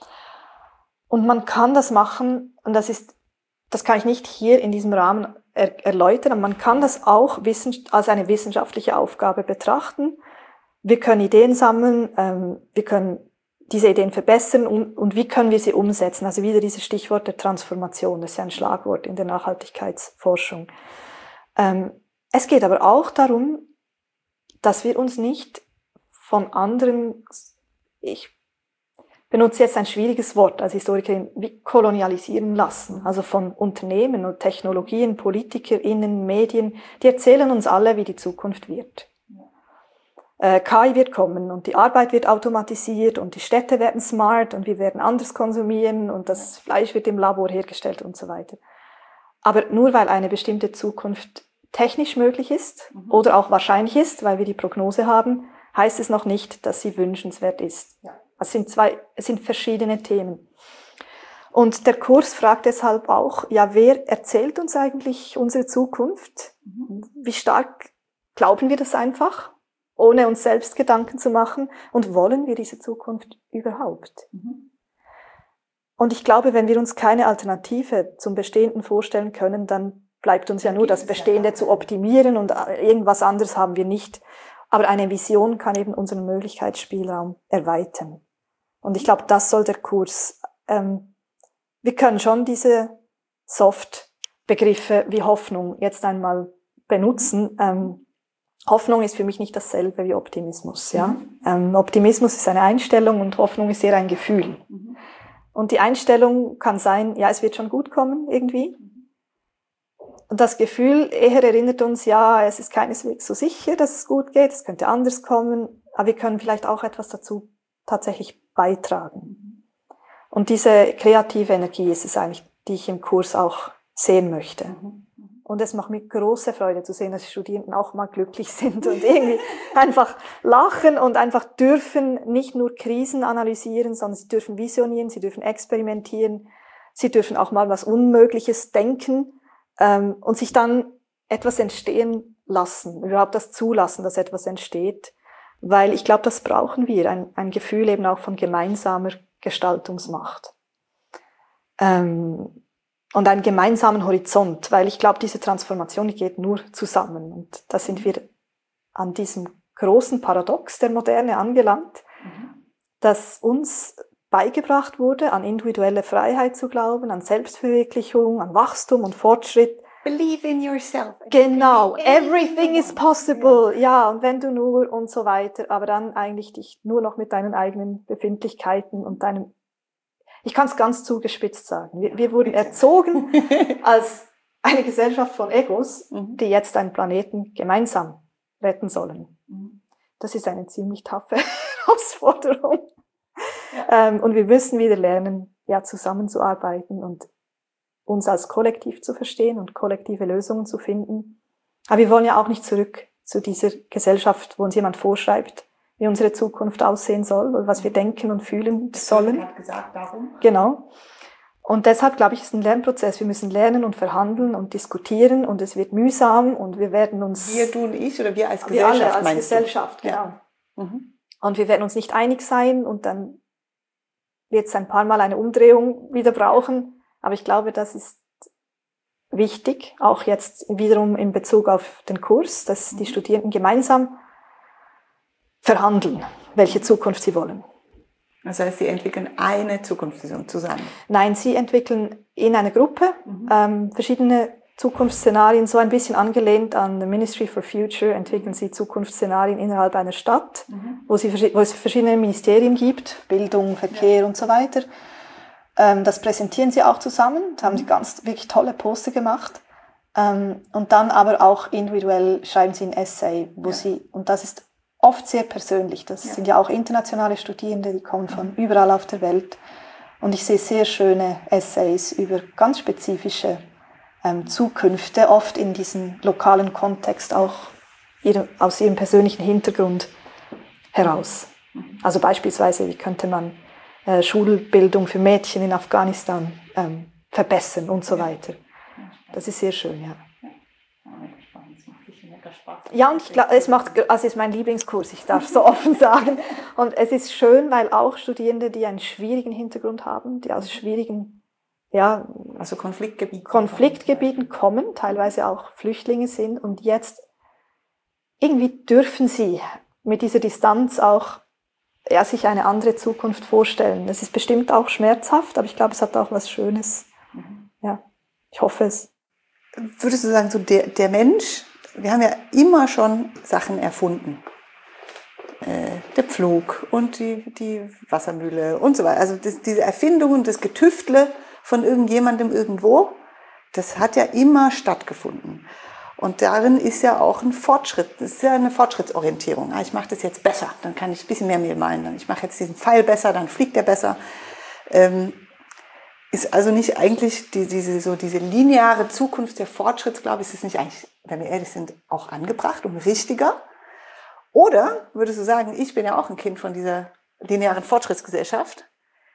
Und man kann das machen, und das ist, das kann ich nicht hier in diesem Rahmen er, erläutern, aber man kann das auch als eine wissenschaftliche Aufgabe betrachten. Wir können Ideen sammeln, ähm, wir können diese Ideen verbessern und, und wie können wir sie umsetzen? Also wieder dieses Stichwort der Transformation, das ist ja ein Schlagwort in der Nachhaltigkeitsforschung. Ähm, es geht aber auch darum, dass wir uns nicht von anderen, ich benutze jetzt ein schwieriges Wort als Historikerin, wie kolonialisieren lassen. Also von Unternehmen und Technologien, PolitikerInnen, Medien, die erzählen uns alle, wie die Zukunft wird. Äh, K I wird kommen und die Arbeit wird automatisiert und die Städte werden smart und wir werden anders konsumieren und das Fleisch wird im Labor hergestellt und so weiter. Aber nur weil eine bestimmte Zukunft technisch möglich ist mhm. oder auch wahrscheinlich ist, weil wir die Prognose haben, heißt es noch nicht, dass sie wünschenswert ist. Ja. Es sind zwei, es sind verschiedene Themen. Und der Kurs fragt deshalb auch, ja, wer erzählt uns eigentlich unsere Zukunft? Mhm. Wie stark glauben wir das einfach, ohne uns selbst Gedanken zu machen? Und wollen wir diese Zukunft überhaupt? Mhm. Und ich glaube, wenn wir uns keine Alternative zum Bestehenden vorstellen können, dann bleibt uns ja nur das Bestehende zu optimieren und irgendwas anderes haben wir nicht. Aber eine Vision kann eben unseren Möglichkeitsspielraum erweitern. Und ich glaube, das soll der Kurs. Ähm, wir können schon diese Soft-Begriffe wie Hoffnung jetzt einmal benutzen. Ähm, Hoffnung ist für mich nicht dasselbe wie Optimismus. Ja? Mhm. Ähm, Optimismus ist eine Einstellung und Hoffnung ist eher ein Gefühl. Mhm. Und die Einstellung kann sein, ja, es wird schon gut kommen irgendwie. Und das Gefühl eher erinnert uns, ja, es ist keineswegs so sicher, dass es gut geht, es könnte anders kommen, aber wir können vielleicht auch etwas dazu tatsächlich beitragen. Und diese kreative Energie ist es eigentlich, die ich im Kurs auch sehen möchte. Und es macht mir große Freude zu sehen, dass die Studierenden auch mal glücklich sind und irgendwie einfach lachen und einfach dürfen nicht nur Krisen analysieren, sondern sie dürfen visionieren, sie dürfen experimentieren, sie dürfen auch mal was Unmögliches denken, ähm, und sich dann etwas entstehen lassen, überhaupt das zulassen, dass etwas entsteht, weil ich glaube, das brauchen wir, ein, ein Gefühl eben auch von gemeinsamer Gestaltungsmacht. Ähm, und einen gemeinsamen Horizont, weil ich glaube, diese Transformation, die geht nur zusammen. Und da sind wir an diesem großen Paradox der Moderne angelangt, mhm. dass uns beigebracht wurde, an individuelle Freiheit zu glauben, an Selbstverwirklichung, an Wachstum und Fortschritt. Believe in yourself. Genau, everything is possible. Ja, und wenn du nur und so weiter, aber dann eigentlich dich nur noch mit deinen eigenen Befindlichkeiten und deinem, ich kann es ganz zugespitzt sagen, wir, wir wurden erzogen als eine Gesellschaft von Egos, mhm. die jetzt einen Planeten gemeinsam retten sollen. Mhm. Das ist eine ziemlich taffe Herausforderung. Ja. Ähm, und wir müssen wieder lernen, ja, zusammenzuarbeiten und uns als Kollektiv zu verstehen und kollektive Lösungen zu finden. Aber wir wollen ja auch nicht zurück zu dieser Gesellschaft, wo uns jemand vorschreibt, wie unsere Zukunft aussehen soll oder was wir denken und fühlen sollen. Ich habe gesagt, darum. Genau. Und deshalb, glaube ich, ist ein Lernprozess. Wir müssen lernen und verhandeln und diskutieren und es wird mühsam und wir werden uns... Wir, du und ich oder wir als wir Gesellschaft, alle als Gesellschaft, du? Genau. Ja. Mhm. Und wir werden uns nicht einig sein und dann wird es ein paar Mal eine Umdrehung wieder brauchen. Aber ich glaube, das ist wichtig, auch jetzt wiederum in Bezug auf den Kurs, dass die Studierenden gemeinsam verhandeln, welche Zukunft sie wollen. Das heißt, sie entwickeln eine Zukunftsvision zusammen? Nein, sie entwickeln in einer Gruppe mhm. ähm, verschiedene Zukunftsszenarien, so ein bisschen angelehnt an the Ministry for Future, entwickeln sie Zukunftsszenarien innerhalb einer Stadt, mhm. wo, sie, wo es verschiedene Ministerien gibt, Bildung, Verkehr ja. und so weiter. Ähm, das präsentieren sie auch zusammen. Da haben sie ganz wirklich tolle Poster gemacht. Ähm, und dann aber auch individuell schreiben sie ein Essay, wo ja. sie, und das ist oft sehr persönlich. Das ja. sind ja auch internationale Studierende, die kommen von mhm. überall auf der Welt. Und ich sehe sehr schöne Essays über ganz spezifische ähm, Zukünfte, oft in diesem lokalen Kontext, auch ihre, aus ihrem persönlichen Hintergrund heraus. Also beispielsweise, wie könnte man äh, Schulbildung für Mädchen in Afghanistan ähm, verbessern und so weiter. Das ist sehr schön, ja. Ja, und ich glaube, es macht, also es ist mein Lieblingskurs, ich darf so offen sagen. Und es ist schön, weil auch Studierende, die einen schwierigen Hintergrund haben, die aus schwierigen, ja, also Konfliktgebieten, Konfliktgebieten kommen, teilweise auch Flüchtlinge sind und jetzt irgendwie dürfen sie mit dieser Distanz auch ja, sich eine andere Zukunft vorstellen. Das ist bestimmt auch schmerzhaft, aber ich glaube, es hat auch was Schönes. Ja, ich hoffe es. Würdest du sagen, so der, der Mensch, wir haben ja immer schon Sachen erfunden. Äh, der Pflug und die, die Wassermühle und so weiter. Also das, diese Erfindungen, das Getüftle von irgendjemandem irgendwo, das hat ja immer stattgefunden. Und darin ist ja auch ein Fortschritt, das ist ja eine Fortschrittsorientierung. Ah, ich mache das jetzt besser, dann kann ich ein bisschen mehr Mehl mahlen. Ich mache jetzt diesen Pfeil besser, dann fliegt der besser. Ähm, ist also nicht eigentlich die, diese, so diese lineare Zukunft der Fortschrittsglaube, ist es nicht eigentlich, wenn wir ehrlich sind, auch angebracht und richtiger? Oder würdest du sagen, ich bin ja auch ein Kind von dieser linearen Fortschrittsgesellschaft,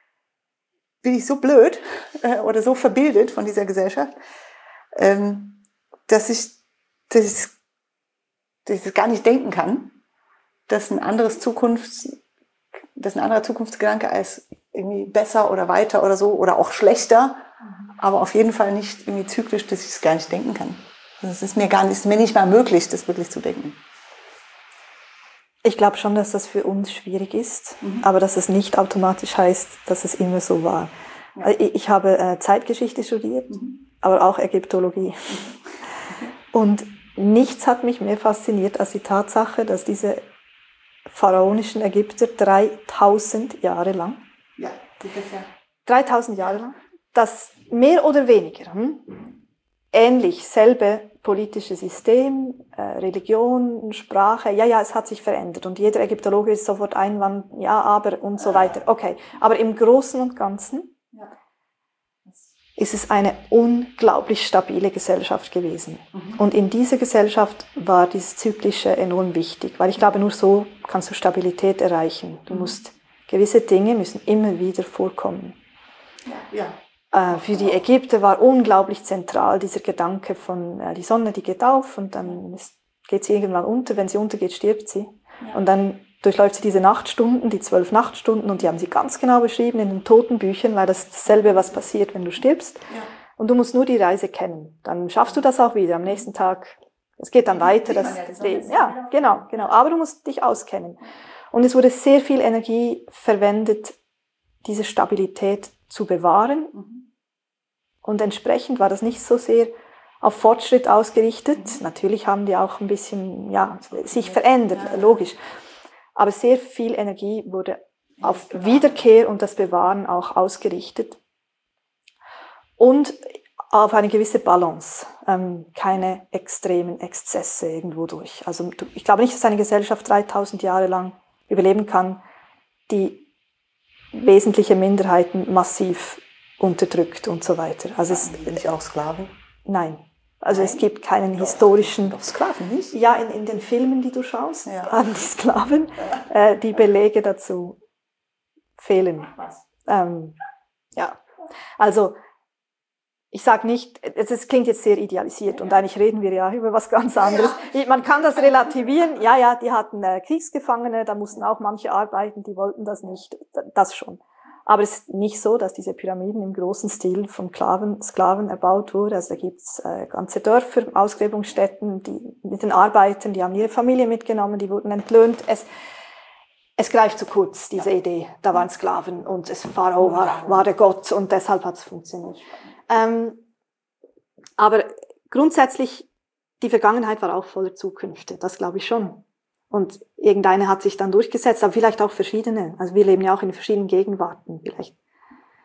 bin ich so blöd äh, oder so verbildet von dieser Gesellschaft, ähm, dass ich dass ich, dass ich das gar nicht denken kann, dass ein anderes Zukunfts, dass ein anderer Zukunftsgedanke als irgendwie besser oder weiter oder so oder auch schlechter, mhm. aber auf jeden Fall nicht irgendwie zyklisch, dass ich es gar nicht denken kann. Also es ist mir gar nicht, ist mir nicht mal möglich, das wirklich zu denken. Ich glaube schon, dass das für uns schwierig ist, mhm. aber dass es nicht automatisch heißt, dass es immer so war. Ja. Ich, ich habe äh, Zeitgeschichte studiert, mhm. aber auch Ägyptologie. Mhm. Und nichts hat mich mehr fasziniert als die Tatsache, dass diese pharaonischen Ägypter dreitausend Jahre lang, ja, ja. dreitausend Jahre lang, das mehr oder weniger hm, ähnlich, selbe politische System, äh, Religion, Sprache, ja, ja, es hat sich verändert und jeder Ägyptologe ist sofort einwand, ja, aber und so weiter. Okay, aber im Großen und Ganzen ist es eine unglaublich stabile Gesellschaft gewesen. Mhm. Und in dieser Gesellschaft war dieses Zyklische enorm wichtig, weil ich glaube, nur so kannst du Stabilität erreichen. Du mhm. musst, gewisse Dinge müssen immer wieder vorkommen. Ja. Ja. Äh, für die Ägypter war unglaublich zentral dieser Gedanke von, äh, die Sonne, die geht auf und dann ist, geht sie irgendwann unter. Wenn sie untergeht, stirbt sie. Ja. Und dann durchläuft sie diese Nachtstunden, die zwölf Nachtstunden, und die haben sie ganz genau beschrieben in den Totenbüchern, weil das dasselbe, was passiert, wenn du stirbst. Ja. Und du musst nur die Reise kennen. Dann schaffst du das auch wieder am nächsten Tag. Es geht dann weiter, das, das Leben. Ja, genau, genau. Aber du musst dich auskennen. Und es wurde sehr viel Energie verwendet, diese Stabilität zu bewahren. Und entsprechend war das nicht so sehr auf Fortschritt ausgerichtet. Natürlich haben die auch ein bisschen, ja, sich verändert, logisch. Aber sehr viel Energie wurde auf Wiederkehr und das Bewahren auch ausgerichtet. Und auf eine gewisse Balance, ähm, keine extremen Exzesse irgendwo durch. Also ich glaube nicht, dass eine Gesellschaft dreitausend Jahre lang überleben kann, die wesentliche Minderheiten massiv unterdrückt und so weiter. Also es bin ich auch Sklaven? Nein. Also Nein. Es gibt keinen doch, historischen... Doch Sklaven nicht? Ja, in, in den Filmen, die du schaust, ja. haben die Sklaven. Äh, die Belege dazu fehlen. Was? Ähm, ja, also ich sage nicht, es klingt jetzt sehr idealisiert ja. und eigentlich reden wir ja über was ganz anderes. Ja. Man kann das relativieren. Ja, ja, die hatten äh, Kriegsgefangene, da mussten auch manche arbeiten, die wollten das nicht. Das schon. Aber es ist nicht so, dass diese Pyramiden im großen Stil von Sklaven, Sklaven erbaut wurden. Also da gibt's äh, ganze Dörfer, Ausgräbungsstätten, die mit den Arbeitern, die haben ihre Familie mitgenommen, die wurden entlöhnt. Es, es greift zu kurz, diese ja. Idee. Da waren Sklaven und es Pharao war, war der Gott und deshalb hat es funktioniert. Ähm, aber grundsätzlich, die Vergangenheit war auch voller Zukünfte, das glaube ich schon. Und irgendeine hat sich dann durchgesetzt, aber vielleicht auch verschiedene. Also wir leben ja auch in verschiedenen Gegenwarten. Vielleicht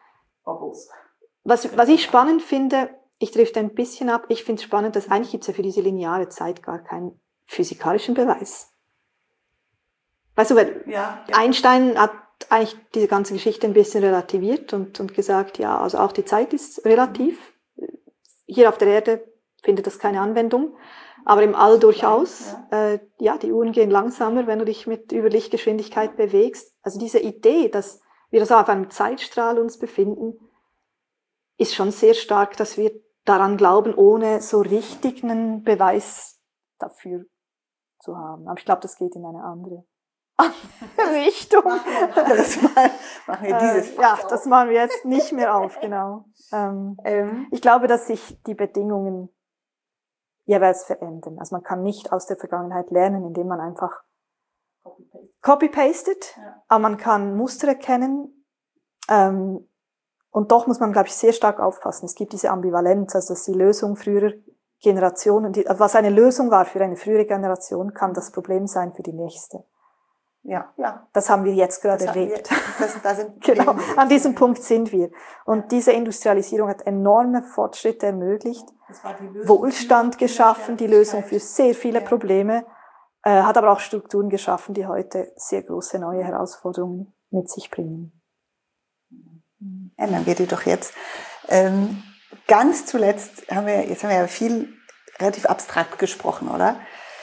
Bubbles. Was, was ich spannend finde, ich drifte ein bisschen ab, ich finde es spannend, dass eigentlich gibt es ja für diese lineare Zeit gar keinen physikalischen Beweis. Weißt du, weil ja, ja. Einstein hat eigentlich diese ganze Geschichte ein bisschen relativiert und, und gesagt, ja, also auch die Zeit ist relativ. Hier auf der Erde findet das keine Anwendung, aber im All durchaus. Ja, äh, ja die Uhren gehen langsamer, wenn du dich mit über Lichtgeschwindigkeit bewegst. Also diese Idee, dass wir das auf einem Zeitstrahl uns befinden, ist schon sehr stark, dass wir daran glauben, ohne so richtig einen Beweis dafür zu haben. Aber ich glaube, das geht in eine andere Richtung. Das mal, machen wir dieses äh, ja, das machen wir jetzt nicht mehr auf, genau. Ähm, ähm. Ich glaube, dass sich die Bedingungen jeweils verändern. Also man kann nicht aus der Vergangenheit lernen, indem man einfach copy-pastet, ja. Aber man kann Muster erkennen. Ähm, und doch muss man, glaube ich, sehr stark aufpassen. Es gibt diese Ambivalenz, also dass die Lösung früherer Generationen, die, was eine Lösung war für eine frühere Generation, kann das Problem sein für die nächste. Ja, ja. Das haben wir jetzt gerade erlebt. Wir, das, da sind genau, an diesem Punkt sind wir. Und diese Industrialisierung hat enorme Fortschritte ermöglicht, Wohlstand geschaffen, die Lösung für sehr viele Probleme, äh, hat aber auch Strukturen geschaffen, die heute sehr große neue Herausforderungen mit sich bringen. Ändern wir die doch jetzt. Ähm, ganz zuletzt haben wir, jetzt haben wir ja viel relativ abstrakt gesprochen, oder?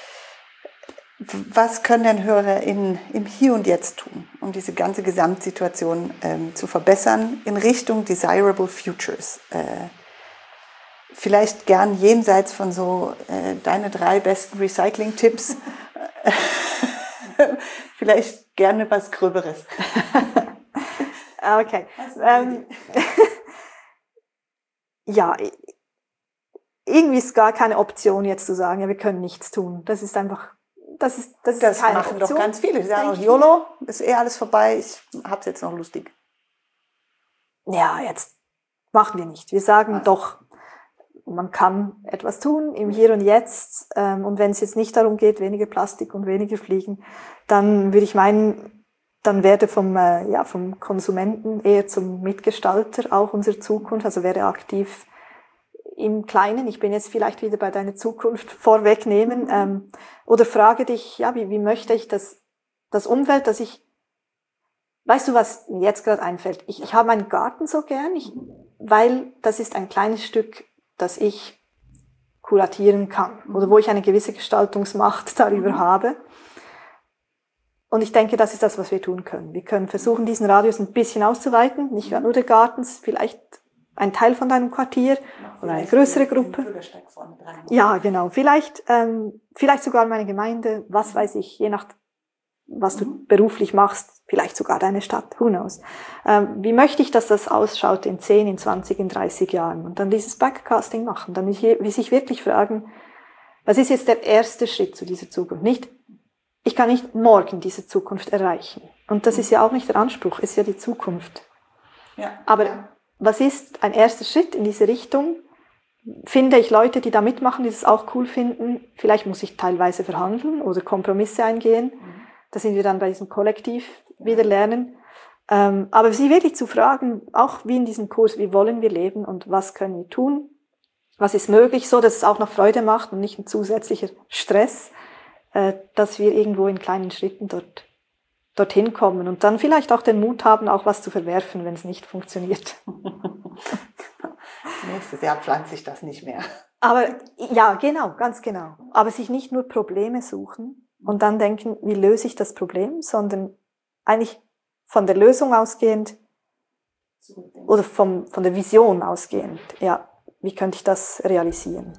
Was können denn HörerInnen im Hier und Jetzt tun, um diese ganze Gesamtsituation ähm, zu verbessern in Richtung Desirable Futures? Äh, vielleicht gern jenseits von so äh, deine drei besten Recycling-Tipps. Vielleicht gerne was Gröberes. Okay. Ähm, ja, irgendwie ist gar keine Option jetzt zu sagen, ja, wir können nichts tun. Das ist einfach... Das, ist, das, das ist machen Option. Doch ganz viele. Die sagen auch, YOLO, ist eh alles vorbei, ich hab's jetzt noch lustig. Ja, jetzt machen wir nicht. Wir sagen also. Doch, man kann etwas tun im Hier und Jetzt. Ähm, und wenn es jetzt nicht darum geht, weniger Plastik und weniger Fliegen, dann würde ich meinen, dann werde vom, äh, ja, vom Konsumenten eher zum Mitgestalter auch unserer Zukunft, also werde aktiv im Kleinen, ich bin jetzt vielleicht wieder bei deiner Zukunft vorwegnehmen, ähm, oder frage dich, ja, wie, wie möchte ich das, das Umfeld, dass ich, weißt du, was mir jetzt gerade einfällt? Ich, ich habe meinen Garten so gern, ich, weil das ist ein kleines Stück, das ich kuratieren kann, oder wo ich eine gewisse Gestaltungsmacht darüber habe. Und ich denke, das ist das, was wir tun können. Wir können versuchen, diesen Radius ein bisschen auszuweiten, nicht nur der Gartens, vielleicht ein Teil von deinem Quartier oder eine größere Gruppe. Ja, genau. Vielleicht, ähm, vielleicht sogar meine Gemeinde, was weiß ich, je nach, was du beruflich machst, vielleicht sogar deine Stadt, who knows. Ähm, wie möchte ich, dass das ausschaut in zehn, in zwanzig, in dreißig Jahren? Und dann dieses Backcasting machen, dann will sich wirklich fragen, was ist jetzt der erste Schritt zu dieser Zukunft? Nicht, ich kann nicht morgen diese Zukunft erreichen. Und das ist ja auch nicht der Anspruch, es ist ja die Zukunft. Ja. Aber was ist ein erster Schritt in diese Richtung? Finde ich Leute, die da mitmachen, die das auch cool finden? Vielleicht muss ich teilweise verhandeln oder Kompromisse eingehen. Mhm. Da sind wir dann bei diesem Kollektiv wieder lernen. Ähm, aber sie wirklich zu fragen, auch wie in diesem Kurs, wie wollen wir leben und was können wir tun? Was ist möglich, so dass es auch noch Freude macht und nicht ein zusätzlicher Stress, äh, dass wir irgendwo in kleinen Schritten dort dorthin kommen und dann vielleicht auch den Mut haben, auch was zu verwerfen, wenn es nicht funktioniert. Nächstes Jahr pflanze ich das nicht mehr. Aber ja, genau, ganz genau. Aber sich nicht nur Probleme suchen und dann denken, wie löse ich das Problem, sondern eigentlich von der Lösung ausgehend oder vom, von der Vision ausgehend. Ja, wie könnte ich das realisieren?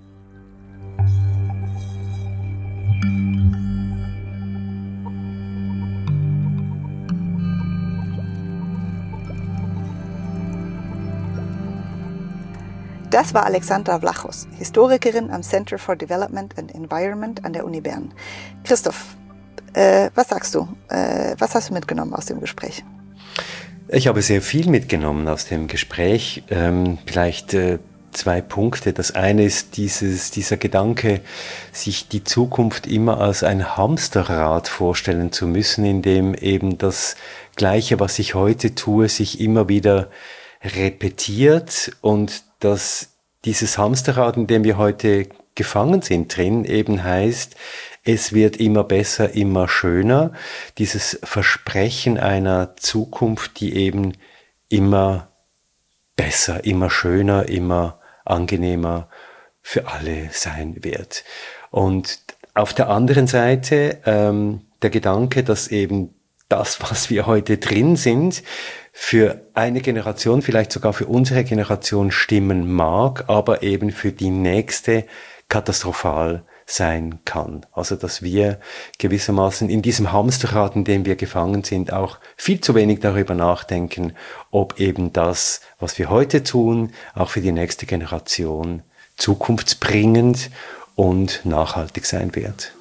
Das war Alexandra Vlachos, Historikerin am Center for Development and Environment an der Uni Bern. Christoph, äh, was sagst du? Äh, was hast du mitgenommen aus dem Gespräch? Ich habe sehr viel mitgenommen aus dem Gespräch. Ähm, vielleicht äh, zwei Punkte. Das eine ist dieses, dieser Gedanke, sich die Zukunft immer als ein Hamsterrad vorstellen zu müssen, in dem eben das Gleiche, was ich heute tue, sich immer wieder repetiert und dass dieses Hamsterrad, in dem wir heute gefangen sind drin, eben heißt, es wird immer besser, immer schöner. Dieses Versprechen einer Zukunft, die eben immer besser, immer schöner, immer angenehmer für alle sein wird. Und auf der anderen Seite ähm, der Gedanke, dass eben das, was wir heute drin sind, für eine Generation, vielleicht sogar für unsere Generation stimmen mag, aber eben für die nächste katastrophal sein kann. Also dass wir gewissermaßen in diesem Hamsterrad, in dem wir gefangen sind, auch viel zu wenig darüber nachdenken, ob eben das, was wir heute tun, auch für die nächste Generation zukunftsbringend und nachhaltig sein wird.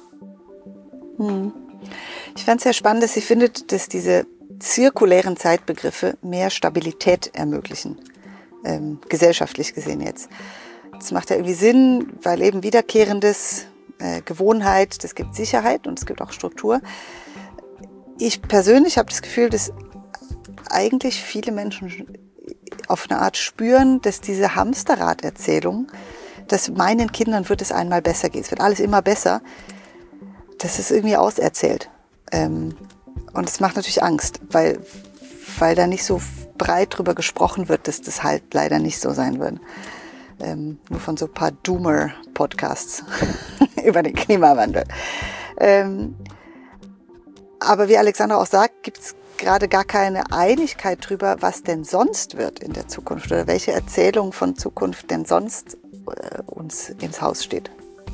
Hm. Ich fand es sehr spannend, dass sie findet, dass diese zirkulären Zeitbegriffe mehr Stabilität ermöglichen, ähm, gesellschaftlich gesehen jetzt. Das macht ja irgendwie Sinn, weil eben wiederkehrendes, äh, Gewohnheit, das gibt Sicherheit und es gibt auch Struktur. Ich persönlich habe das Gefühl, dass eigentlich viele Menschen auf eine Art spüren, dass diese Hamsterrad-Erzählung, dass meinen Kindern wird es einmal besser gehen, es wird alles immer besser, das ist irgendwie auserzählt. Ähm, und es macht natürlich Angst, weil, weil da nicht so breit drüber gesprochen wird, dass das halt leider nicht so sein wird. Ähm, nur von so ein paar Doomer-Podcasts über den Klimawandel. Ähm, aber wie Alexandra auch sagt, gibt es gerade gar keine Einigkeit drüber, was denn sonst wird in der Zukunft oder welche Erzählung von Zukunft denn sonst äh, uns ins Haus steht.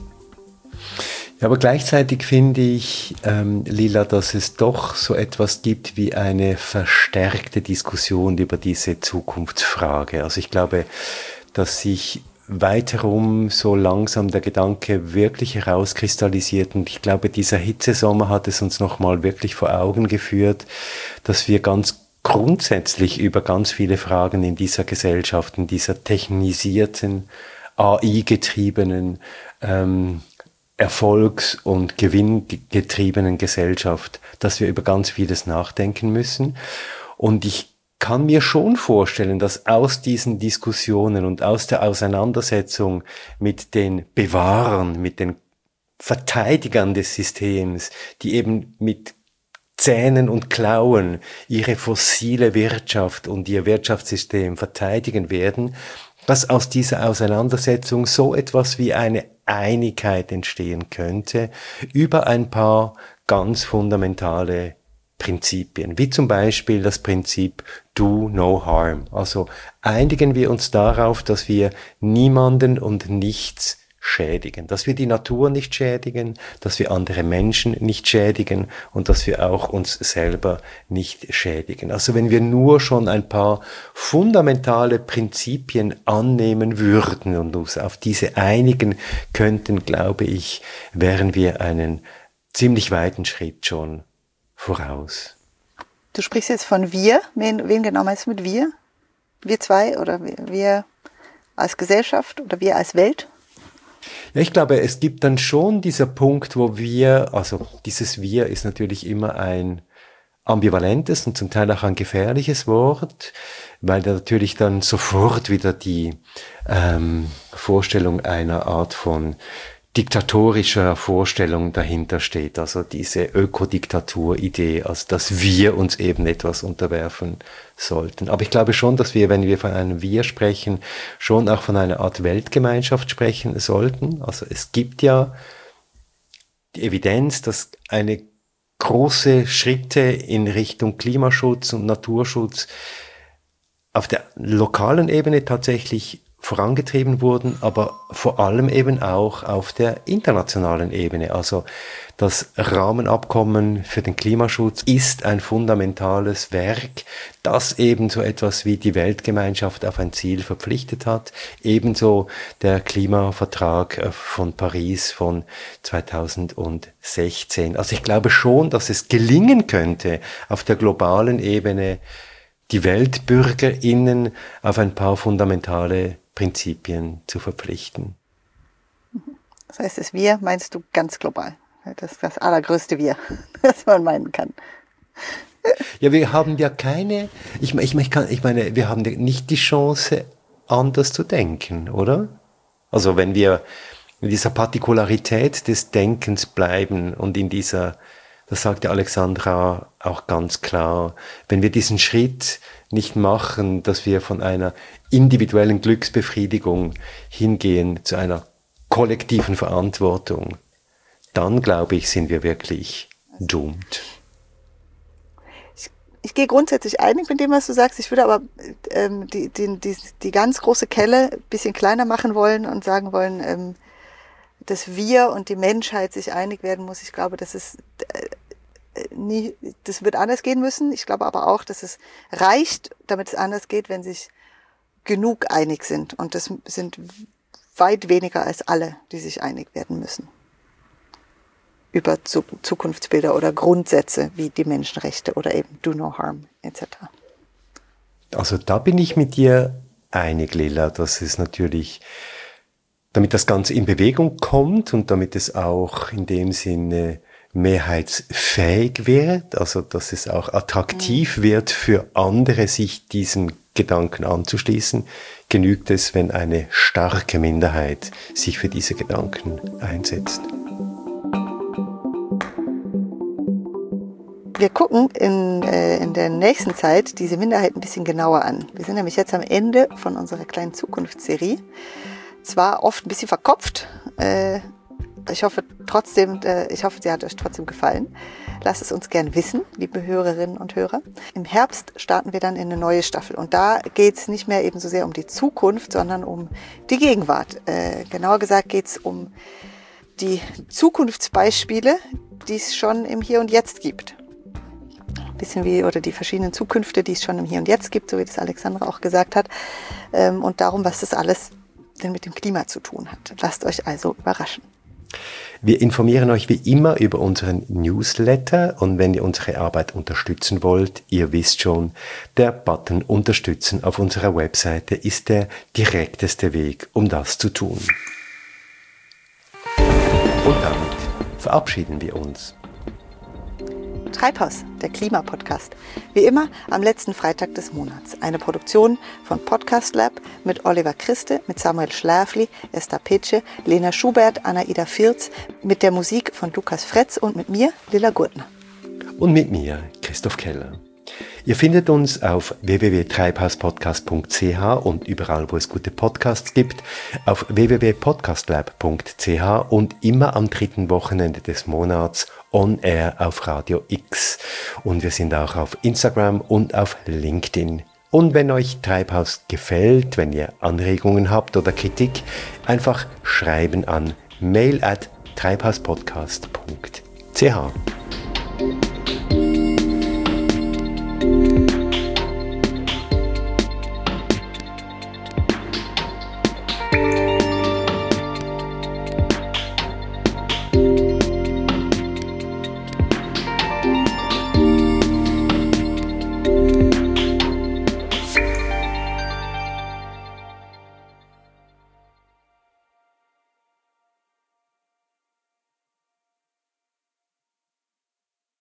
Ja, aber gleichzeitig finde ich, ähm, Lila, dass es doch so etwas gibt wie eine verstärkte Diskussion über diese Zukunftsfrage. Also ich glaube, dass sich weiterum so langsam der Gedanke wirklich herauskristallisiert. Und ich glaube, dieser Hitzesommer hat es uns nochmal wirklich vor Augen geführt, dass wir ganz grundsätzlich über ganz viele Fragen in dieser Gesellschaft, in dieser technisierten, A I-getriebenen, ähm, erfolgs- und gewinngetriebenen Gesellschaft, dass wir über ganz vieles nachdenken müssen. Und ich kann mir schon vorstellen, dass aus diesen Diskussionen und aus der Auseinandersetzung mit den Bewahrern, mit den Verteidigern des Systems, die eben mit Zähnen und Klauen ihre fossile Wirtschaft und ihr Wirtschaftssystem verteidigen werden, dass aus dieser Auseinandersetzung so etwas wie eine Einigkeit entstehen könnte über ein paar ganz fundamentale Prinzipien, wie zum Beispiel das Prinzip Do No Harm. Also einigen wir uns darauf, dass wir niemanden und nichts schädigen, dass wir die Natur nicht schädigen, dass wir andere Menschen nicht schädigen und dass wir auch uns selber nicht schädigen. Also wenn wir nur schon ein paar fundamentale Prinzipien annehmen würden und uns auf diese einigen könnten, glaube ich, wären wir einen ziemlich weiten Schritt schon voraus. Du sprichst jetzt von wir. Wen, wen genau meinst du mit wir? Wir zwei oder wir als Gesellschaft oder wir als Welt? Ja, ich glaube, es gibt dann schon dieser Punkt, wo wir, also dieses Wir ist natürlich immer ein ambivalentes und zum Teil auch ein gefährliches Wort, weil da natürlich dann sofort wieder die ähm, Vorstellung einer Art von diktatorischer Vorstellung dahinter steht, also diese Ökodiktatur-Idee, also dass wir uns eben etwas unterwerfen sollten. Aber ich glaube schon, dass wir, wenn wir von einem Wir sprechen, schon auch von einer Art Weltgemeinschaft sprechen sollten. Also es gibt ja die Evidenz, dass eine große Schritte in Richtung Klimaschutz und Naturschutz auf der lokalen Ebene tatsächlich vorangetrieben wurden, aber vor allem eben auch auf der internationalen Ebene. Also das Rahmenabkommen für den Klimaschutz ist ein fundamentales Werk, das eben so etwas wie die Weltgemeinschaft auf ein Ziel verpflichtet hat. Ebenso der Klimavertrag von Paris von zweitausendsechzehn. Also ich glaube schon, dass es gelingen könnte, auf der globalen Ebene die WeltbürgerInnen auf ein paar fundamentale Prinzipien zu verpflichten. Das heißt, das Wir meinst du ganz global. Das ist das allergrößte Wir, das man meinen kann. Ja, wir haben ja keine, ich, ich, ich, kann, ich meine, wir haben nicht die Chance, anders zu denken, oder? Also wenn wir in dieser Partikularität des Denkens bleiben und in dieser, das sagte Alexandra auch ganz klar, wenn wir diesen Schritt nicht machen, dass wir von einer individuellen Glücksbefriedigung hingehen zu einer kollektiven Verantwortung, dann glaube ich, sind wir wirklich doomed. Ich, ich gehe grundsätzlich einig mit dem, was du sagst. Ich würde aber ähm, die, die, die, die ganz große Kelle ein bisschen kleiner machen wollen und sagen wollen, ähm, dass wir und die Menschheit sich einig werden muss. Ich glaube, das ist äh, nie, das wird anders gehen müssen. Ich glaube aber auch, dass es reicht, damit es anders geht, wenn sich genug einig sind. Und das sind weit weniger als alle, die sich einig werden müssen. Über Zukunftsbilder oder Grundsätze wie die Menschenrechte oder eben Do No Harm et cetera. Also da bin ich mit dir einig, Lila. Das ist natürlich, damit das Ganze in Bewegung kommt und damit es auch in dem Sinne mehrheitsfähig wird, also dass es auch attraktiv mhm. wird für andere, sich diesen Gedanken anzuschließen, genügt es, wenn eine starke Minderheit sich für diese Gedanken einsetzt. Wir gucken in, äh, in der nächsten Zeit diese Minderheit ein bisschen genauer an. Wir sind nämlich jetzt am Ende von unserer kleinen Zukunftsserie. Zwar oft ein bisschen verkopft, äh, ich hoffe trotzdem, äh, ich hoffe, sie hat euch trotzdem gefallen. Lasst es uns gern wissen, liebe Hörerinnen und Hörer. Im Herbst starten wir dann in eine neue Staffel und da geht es nicht mehr eben so sehr um die Zukunft, sondern um die Gegenwart. Äh, genauer gesagt geht es um die Zukunftsbeispiele, die es schon im Hier und Jetzt gibt. Bisschen wie, oder die verschiedenen Zukünfte, die es schon im Hier und Jetzt gibt, so wie das Alexandra auch gesagt hat, ähm, und darum, was das alles denn mit dem Klima zu tun hat. Lasst euch also überraschen. Wir informieren euch wie immer über unseren Newsletter und wenn ihr unsere Arbeit unterstützen wollt, ihr wisst schon, der Button Unterstützen auf unserer Webseite ist der direkteste Weg, um das zu tun. Und damit verabschieden wir uns. Treibhaus, der Klimapodcast. Wie immer am letzten Freitag des Monats. Eine Produktion von Podcast Lab mit Oliver Christe, mit Samuel Schläfli, Esther Petsche, Lena Schubert, Anna-Ida Firz, mit der Musik von Lukas Fretz und mit mir, Lilla Gurtner. Und mit mir, Christoph Keller. Ihr findet uns auf w w w punkt treibhauspodcast punkt c h und überall, wo es gute Podcasts gibt, auf w w w punkt podcastlab punkt c h und immer am dritten Wochenende des Monats on air auf Radio X. Und wir sind auch auf Instagram und auf LinkedIn. Und wenn euch Treibhaus gefällt, wenn ihr Anregungen habt oder Kritik, einfach schreiben an mail at treibhauspodcast punkt c h.